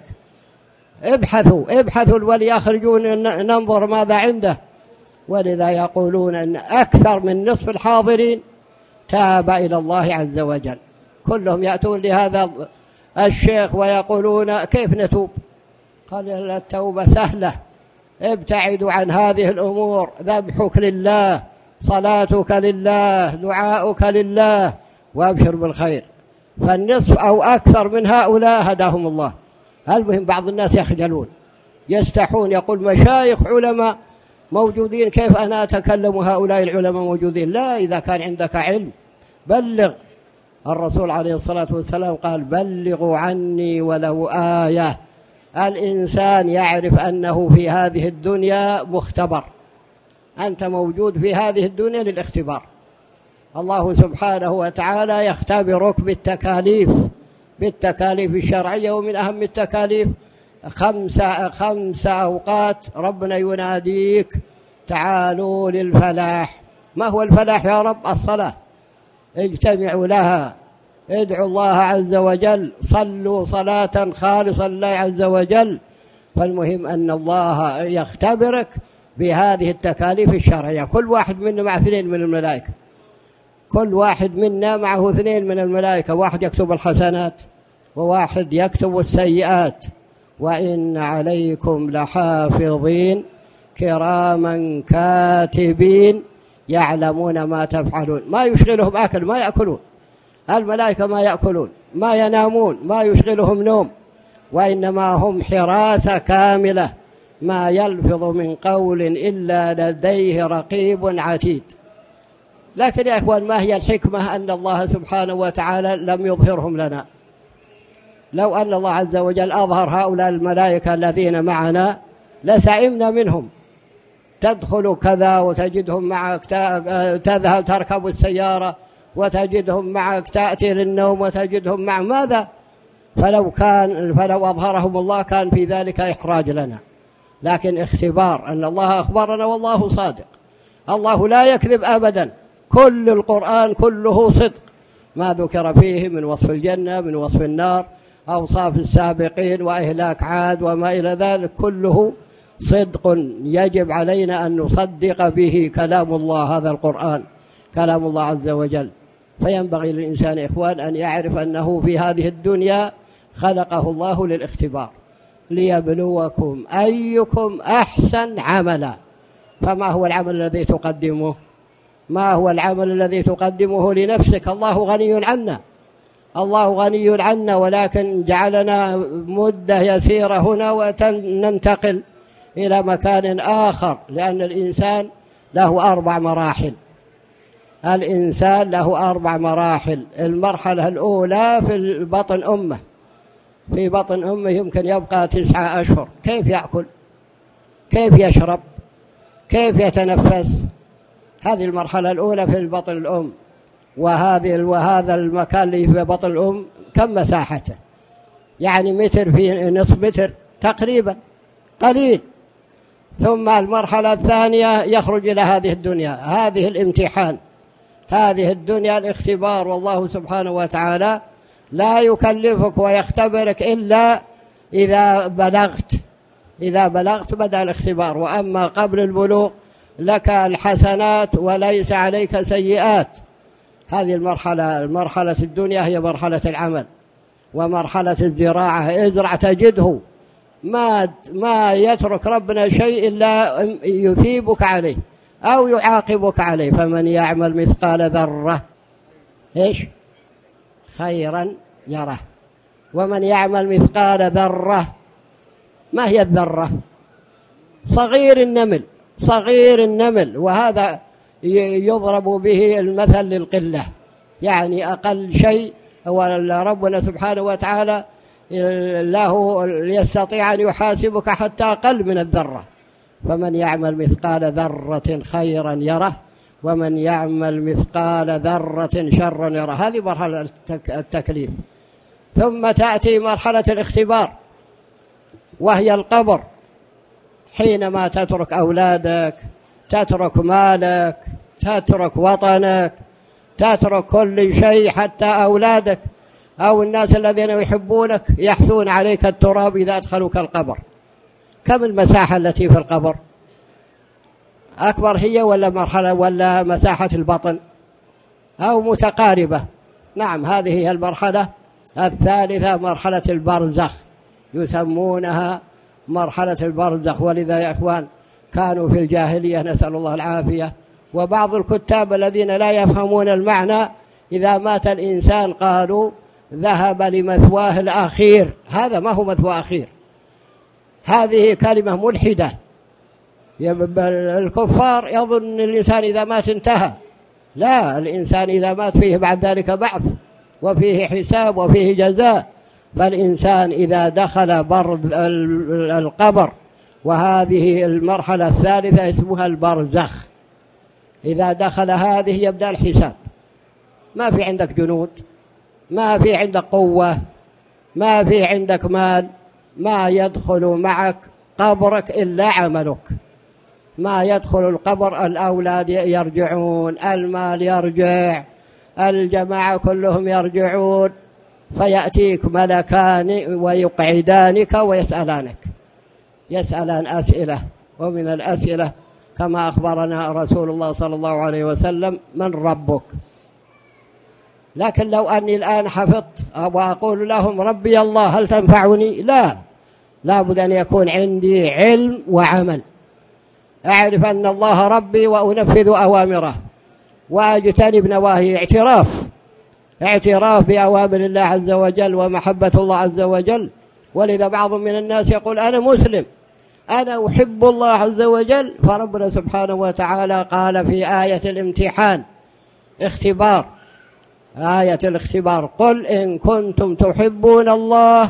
ابحثوا ابحثوا الولي، أخرجون ننظر ماذا عنده. ولذا يقولون أن أكثر من نصف الحاضرين تاب إلى الله عز وجل. كلهم يأتون لهذا الشيخ ويقولون: كيف نتوب؟ قال: التوبة سهلة، ابتعدوا عن هذه الأمور، ذبحك لله، صلاتك لله، دعاؤك لله، وابشر بالخير. فالنصف أو أكثر من هؤلاء هداهم الله. المهم بعض الناس يخجلون يستحون، يقول: مشايخ علماء موجودين، كيف أنا أتكلم هؤلاء العلماء موجودين؟ لا، إذا كان عندك علم بلغ. الرسول عليه الصلاة والسلام قال: بلغوا عني ولو آية. الإنسان يعرف أنه في هذه الدنيا مختبر. أنت موجود في هذه الدنيا للاختبار. الله سبحانه وتعالى يختبرك بالتكاليف بالتكاليف الشرعية. ومن أهم التكاليف خمسة خمسة أوقات ربنا يناديك: تعالوا للفلاح. ما هو الفلاح يا رب؟ الصلاة. اجتمعوا لها، ادعوا الله عز وجل، صلوا صلاة خالصة لله عز وجل. فالمهم أن الله يختبرك بهذه التكاليف الشرعية. كل واحد منا مع اثنين من الملائكة، كل واحد منا معه اثنين من الملائكة، واحد يكتب الحسنات وواحد يكتب السيئات. وإن عليكم لحافظين كراما كاتبين يعلمون ما تفعلون. ما يشغلهم أكل، ما يأكلون. الملائكة ما يأكلون، ما ينامون، ما يشغلهم نوم، وإنما هم حراسة كاملة. ما يلفظ من قول إلا لديه رقيب عتيد. لكن يا إخوان، ما هي الحكمة أن الله سبحانه وتعالى لم يظهرهم لنا؟ لو أن الله عز وجل أظهر هؤلاء الملائكة الذين معنا لسعمنا منهم. تدخل كذا وتجدهم معك، تذهب تركب السيارة وتجدهم معك، تأتي للنوم وتجدهم مع ماذا؟ فلو كان فلو أظهرهم الله كان في ذلك إحراج لنا. لكن اختبار أن الله أخبرنا والله صادق. الله لا يكذب أبدا. كل القرآن كله صدق. ما ذكر فيه من وصف الجنة، من وصف النار، أوصاف السابقين وإهلاك عاد وما إلى ذلك، كله صدق. يجب علينا أن نصدق به كلام الله. هذا القرآن كلام الله عز وجل. فينبغي للإنسان إخوان أن يعرف أنه في هذه الدنيا خلقه الله للاختبار، ليبلوكم أيكم أحسن عملا. فما هو العمل الذي تقدمه؟ ما هو العمل الذي تقدمه لنفسك؟ الله غني عنا، الله غني عنا، ولكن جعلنا مدة يسيرة هنا وننتقل إلى مكان آخر. لأن الإنسان له أربع مراحل. الإنسان له أربع مراحل. المرحلة الأولى في بطن أمه. في بطن أمه يمكن يبقى تسعة أشهر. كيف يأكل؟ كيف يشرب؟ كيف يتنفس؟ هذه المرحلة الأولى في بطن الأم. وهذه وهذا المكان اللي في بطن الأم كم مساحته؟ يعني متر في نصف متر تقريبا، قليل. ثم المرحلة الثانية يخرج إلى هذه الدنيا. هذه الامتحان، هذه الدنيا الاختبار، والله سبحانه وتعالى لا يكلفك ويختبرك إلا إذا بلغت. إذا بلغت بدأ الاختبار، وأما قبل البلوغ لك الحسنات وليس عليك سيئات. هذه المرحلة المرحلة الدنيا هي مرحلة العمل ومرحلة الزراعة. ازرع تجده، ما ما يترك ربنا شيء إلا يثيبك عليه أو يعاقبك عليه. فمن يعمل مثقال ذرة إيش خيرا يره، ومن يعمل مثقال ذرة. ما هي الذرة؟ صغير النمل، صغير النمل، وهذا يضرب به المثل للقلة، يعني أقل شيء. وربنا سبحانه وتعالى له يستطيع أن يحاسبك حتى أقل من الذرة. فمن يعمل مثقال ذرة خيرا يره، ومن يعمل مثقال ذرة شرا يره. هذه مرحلة التكليف. ثم تأتي مرحلة الاختبار وهي القبر، حينما تترك أولادك، تترك مالك، تترك وطنك، تترك كل شيء، حتى أولادك أو الناس الذين يحبونك يحثون عليك التراب إذا أدخلوك القبر. كم المساحة التي في القبر؟ أكبر هي ولا مرحلة ولا مساحة البطن أو متقاربة؟ نعم، هذه هي المرحلة الثالثة، مرحلة البرزخ، يسمونها مرحلة البرزخ. ولذا يا إخوان كانوا في الجاهلية، نسأل الله العافية، وبعض الكتاب الذين لا يفهمون المعنى إذا مات الإنسان قالوا ذهب لمثواه الأخير. هذا ما هو مثوى أخير، هذه كلمة ملحدة. الكفار يظن الإنسان إذا مات انتهى. لا، الإنسان إذا مات فيه بعد ذلك بعث وفيه حساب وفيه جزاء. فالإنسان إذا دخل برد القبر، وهذه المرحلة الثالثة اسمها البرزخ، إذا دخل هذه يبدأ الحساب. ما في عندك جنود، ما في عندك قوة، ما في عندك مال، ما يدخل معك قبرك إلا عملك. ما يدخل القبر، الأولاد يرجعون، المال يرجع، الجماعة كلهم يرجعون، فيأتيك ملكان ويقعدانك ويسألانك، يسألان أسئلة. ومن الأسئلة كما أخبرنا رسول الله صلى الله عليه وسلم: من ربك؟ لكن لو أني الآن حفظت وأقول لهم ربي الله، هل تنفعني؟ لا، لابد أن يكون عندي علم وعمل، أعرف أن الله ربي وأنفذ أوامره وأجتنب نواهيه. اعتراف اعتراف بأوامر الله عز وجل ومحبة الله عز وجل. ولذا بعض من الناس يقول أنا مسلم، أنا أحب الله عز وجل. فربنا سبحانه وتعالى قال في آية الامتحان، اختبار، آية الاختبار: قل إن كنتم تحبون الله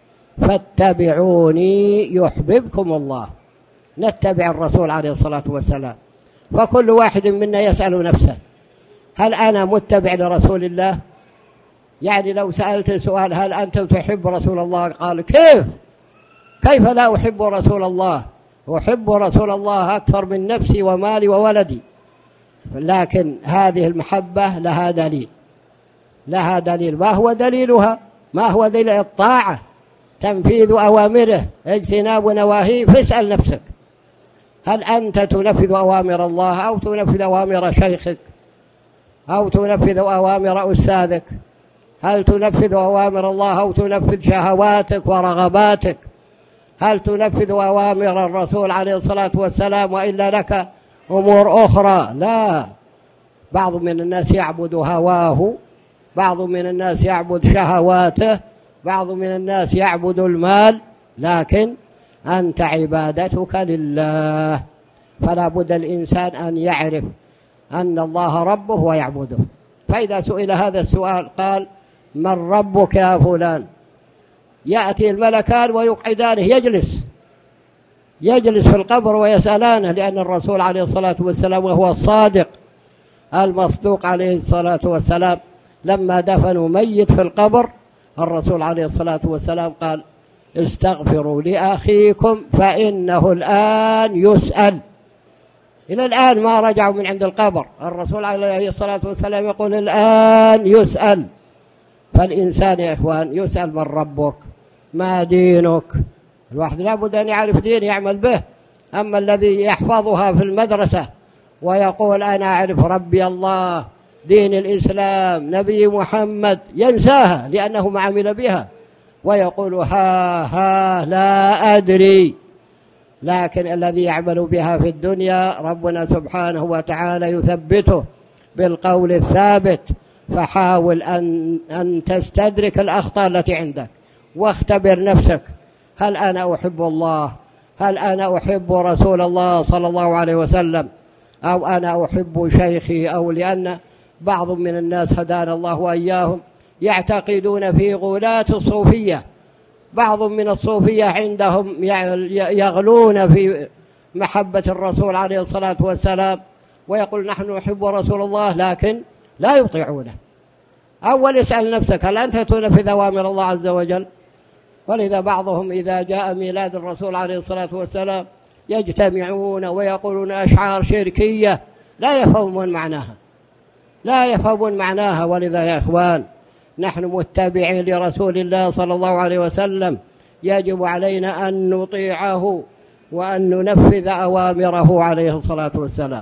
فاتبعوني يحببكم الله. نتبع الرسول عليه الصلاة والسلام. فكل واحد منا يسأل نفسه: هل أنا متبع لرسول الله؟ يعني لو سألت سؤال: هل أنت تحب رسول الله؟ قال: كيف كيف لا أحب رسول الله؟ أحب رسول الله أكثر من نفسي ومالي وولدي. لكن هذه المحبة لها دليل، لها دليل. ما هو دليلها؟ ما هو دليل؟ الطاعة، تنفيذ أوامره، اجتناب نواهيه. فاسأل نفسك: هل أنت تنفذ أوامر الله أو تنفذ أوامر شيخك أو تنفذ أوامر أستاذك؟ هل تنفذ أوامر الله أو تنفذ شهواتك ورغباتك؟ هل تنفذ أوامر الرسول عليه الصلاة والسلام وإلا لك أمور أخرى؟ لا. بعض من الناس يعبد هواه، بعض من الناس يعبد شهواته، بعض من الناس يعبد المال. لكن أنت عبادتك لله. فلا بد الإنسان أن يعرف أن الله ربه ويعبده. فإذا سئل هذا السؤال قال: من ربك يا فلان؟ يأتي الملكان ويقعدانه، يجلس يجلس في القبر ويسألانه. لأن الرسول عليه الصلاة والسلام وهو الصادق المصدوق عليه الصلاة والسلام لما دفنوا ميت في القبر، الرسول عليه الصلاة والسلام قال: استغفروا لأخيكم فإنه الآن يسأل. إلى الآن ما رجعوا من عند القبر. الرسول عليه الصلاة والسلام يقول الآن يسأل. فالإنسان يا إخوان يسأل من ربك، ما دينك. الواحد لابد أن يعرف دين يعمل به. أما الذي يحفظها في المدرسة ويقول أنا أعرف ربي الله، دين الإسلام، نبي محمد، ينساها لأنه ما عمل بها ويقول ها ها لا أدري. لكن الذي يعمل بها في الدنيا ربنا سبحانه وتعالى يثبته بالقول الثابت. فحاول أن, أن تستدرك الأخطاء التي عندك واختبر نفسك، هل أنا أحب الله؟ هل أنا أحب رسول الله صلى الله عليه وسلم؟ أو أنا أحب شيخي؟ أو لأن بعض من الناس هدانا الله وإياهم يعتقدون في غلاة الصوفية، بعض من الصوفية عندهم يغلون في محبة الرسول عليه الصلاة والسلام ويقول نحن نحب رسول الله لكن لا يطيعونه. أول اسأل نفسك هل أنت تنفذ أوامر الله عز وجل؟ ولذا بعضهم إذا جاء ميلاد الرسول عليه الصلاة والسلام يجتمعون ويقولون أشعار شركية لا يفهمون معناها، لا يفهمون معناها. ولذا يا إخوان نحن متبعين لرسول الله صلى الله عليه وسلم، يجب علينا أن نطيعه وأن ننفذ أوامره عليه الصلاة والسلام.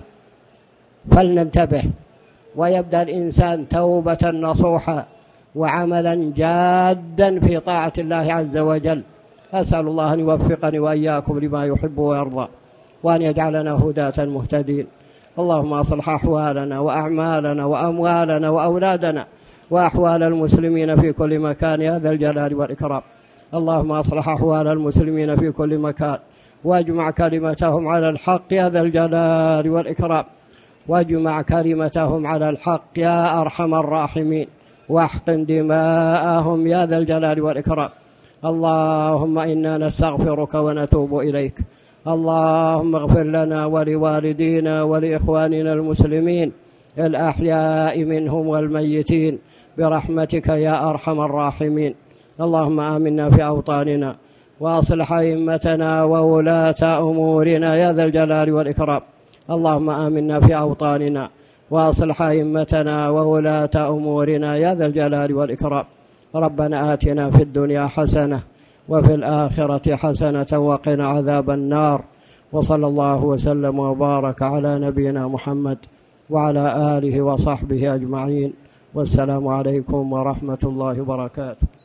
فلننتبه ويبدأ الإنسان توبة نصوحا وعملا جادا في طاعة الله عز وجل. أسأل الله أن يوفقني وإياكم لما يحب ويرضى وأن يجعلنا هداة مهتدين. اللهم أصلح أحوالنا وأعمالنا وأموالنا وأولادنا وأحوال المسلمين في كل مكان يا ذا الجلال والإكرام. اللهم أصلح أحوال المسلمين في كل مكان واجمع كلمتهم على الحق يا ذا الجلال والإكرام، واجمع كلمتهم على الحق يا أرحم الراحمين، واحقن دماءهم يا ذا الجلال والإكرام. اللهم إنا نستغفرك ونتوب إليك. اللهم اغفر لنا ولوالدينا ولإخواننا المسلمين الأحياء منهم والميتين برحمتك يا أرحم الراحمين. اللهم آمنا في أوطاننا وأصلح أئمتنا وولاة أمورنا يا ذا الجلال والإكرام. اللهم آمنا في أوطاننا وأصلح أئمتنا وولاة أمورنا يا ذا الجلال والإكرام. ربنا آتنا في الدنيا حسنة وفي الآخرة حسنة وقنا عذاب النار. وصلى الله وسلم وبارك على نبينا محمد وعلى آله وصحبه أجمعين. والسلام عليكم ورحمة الله وبركاته.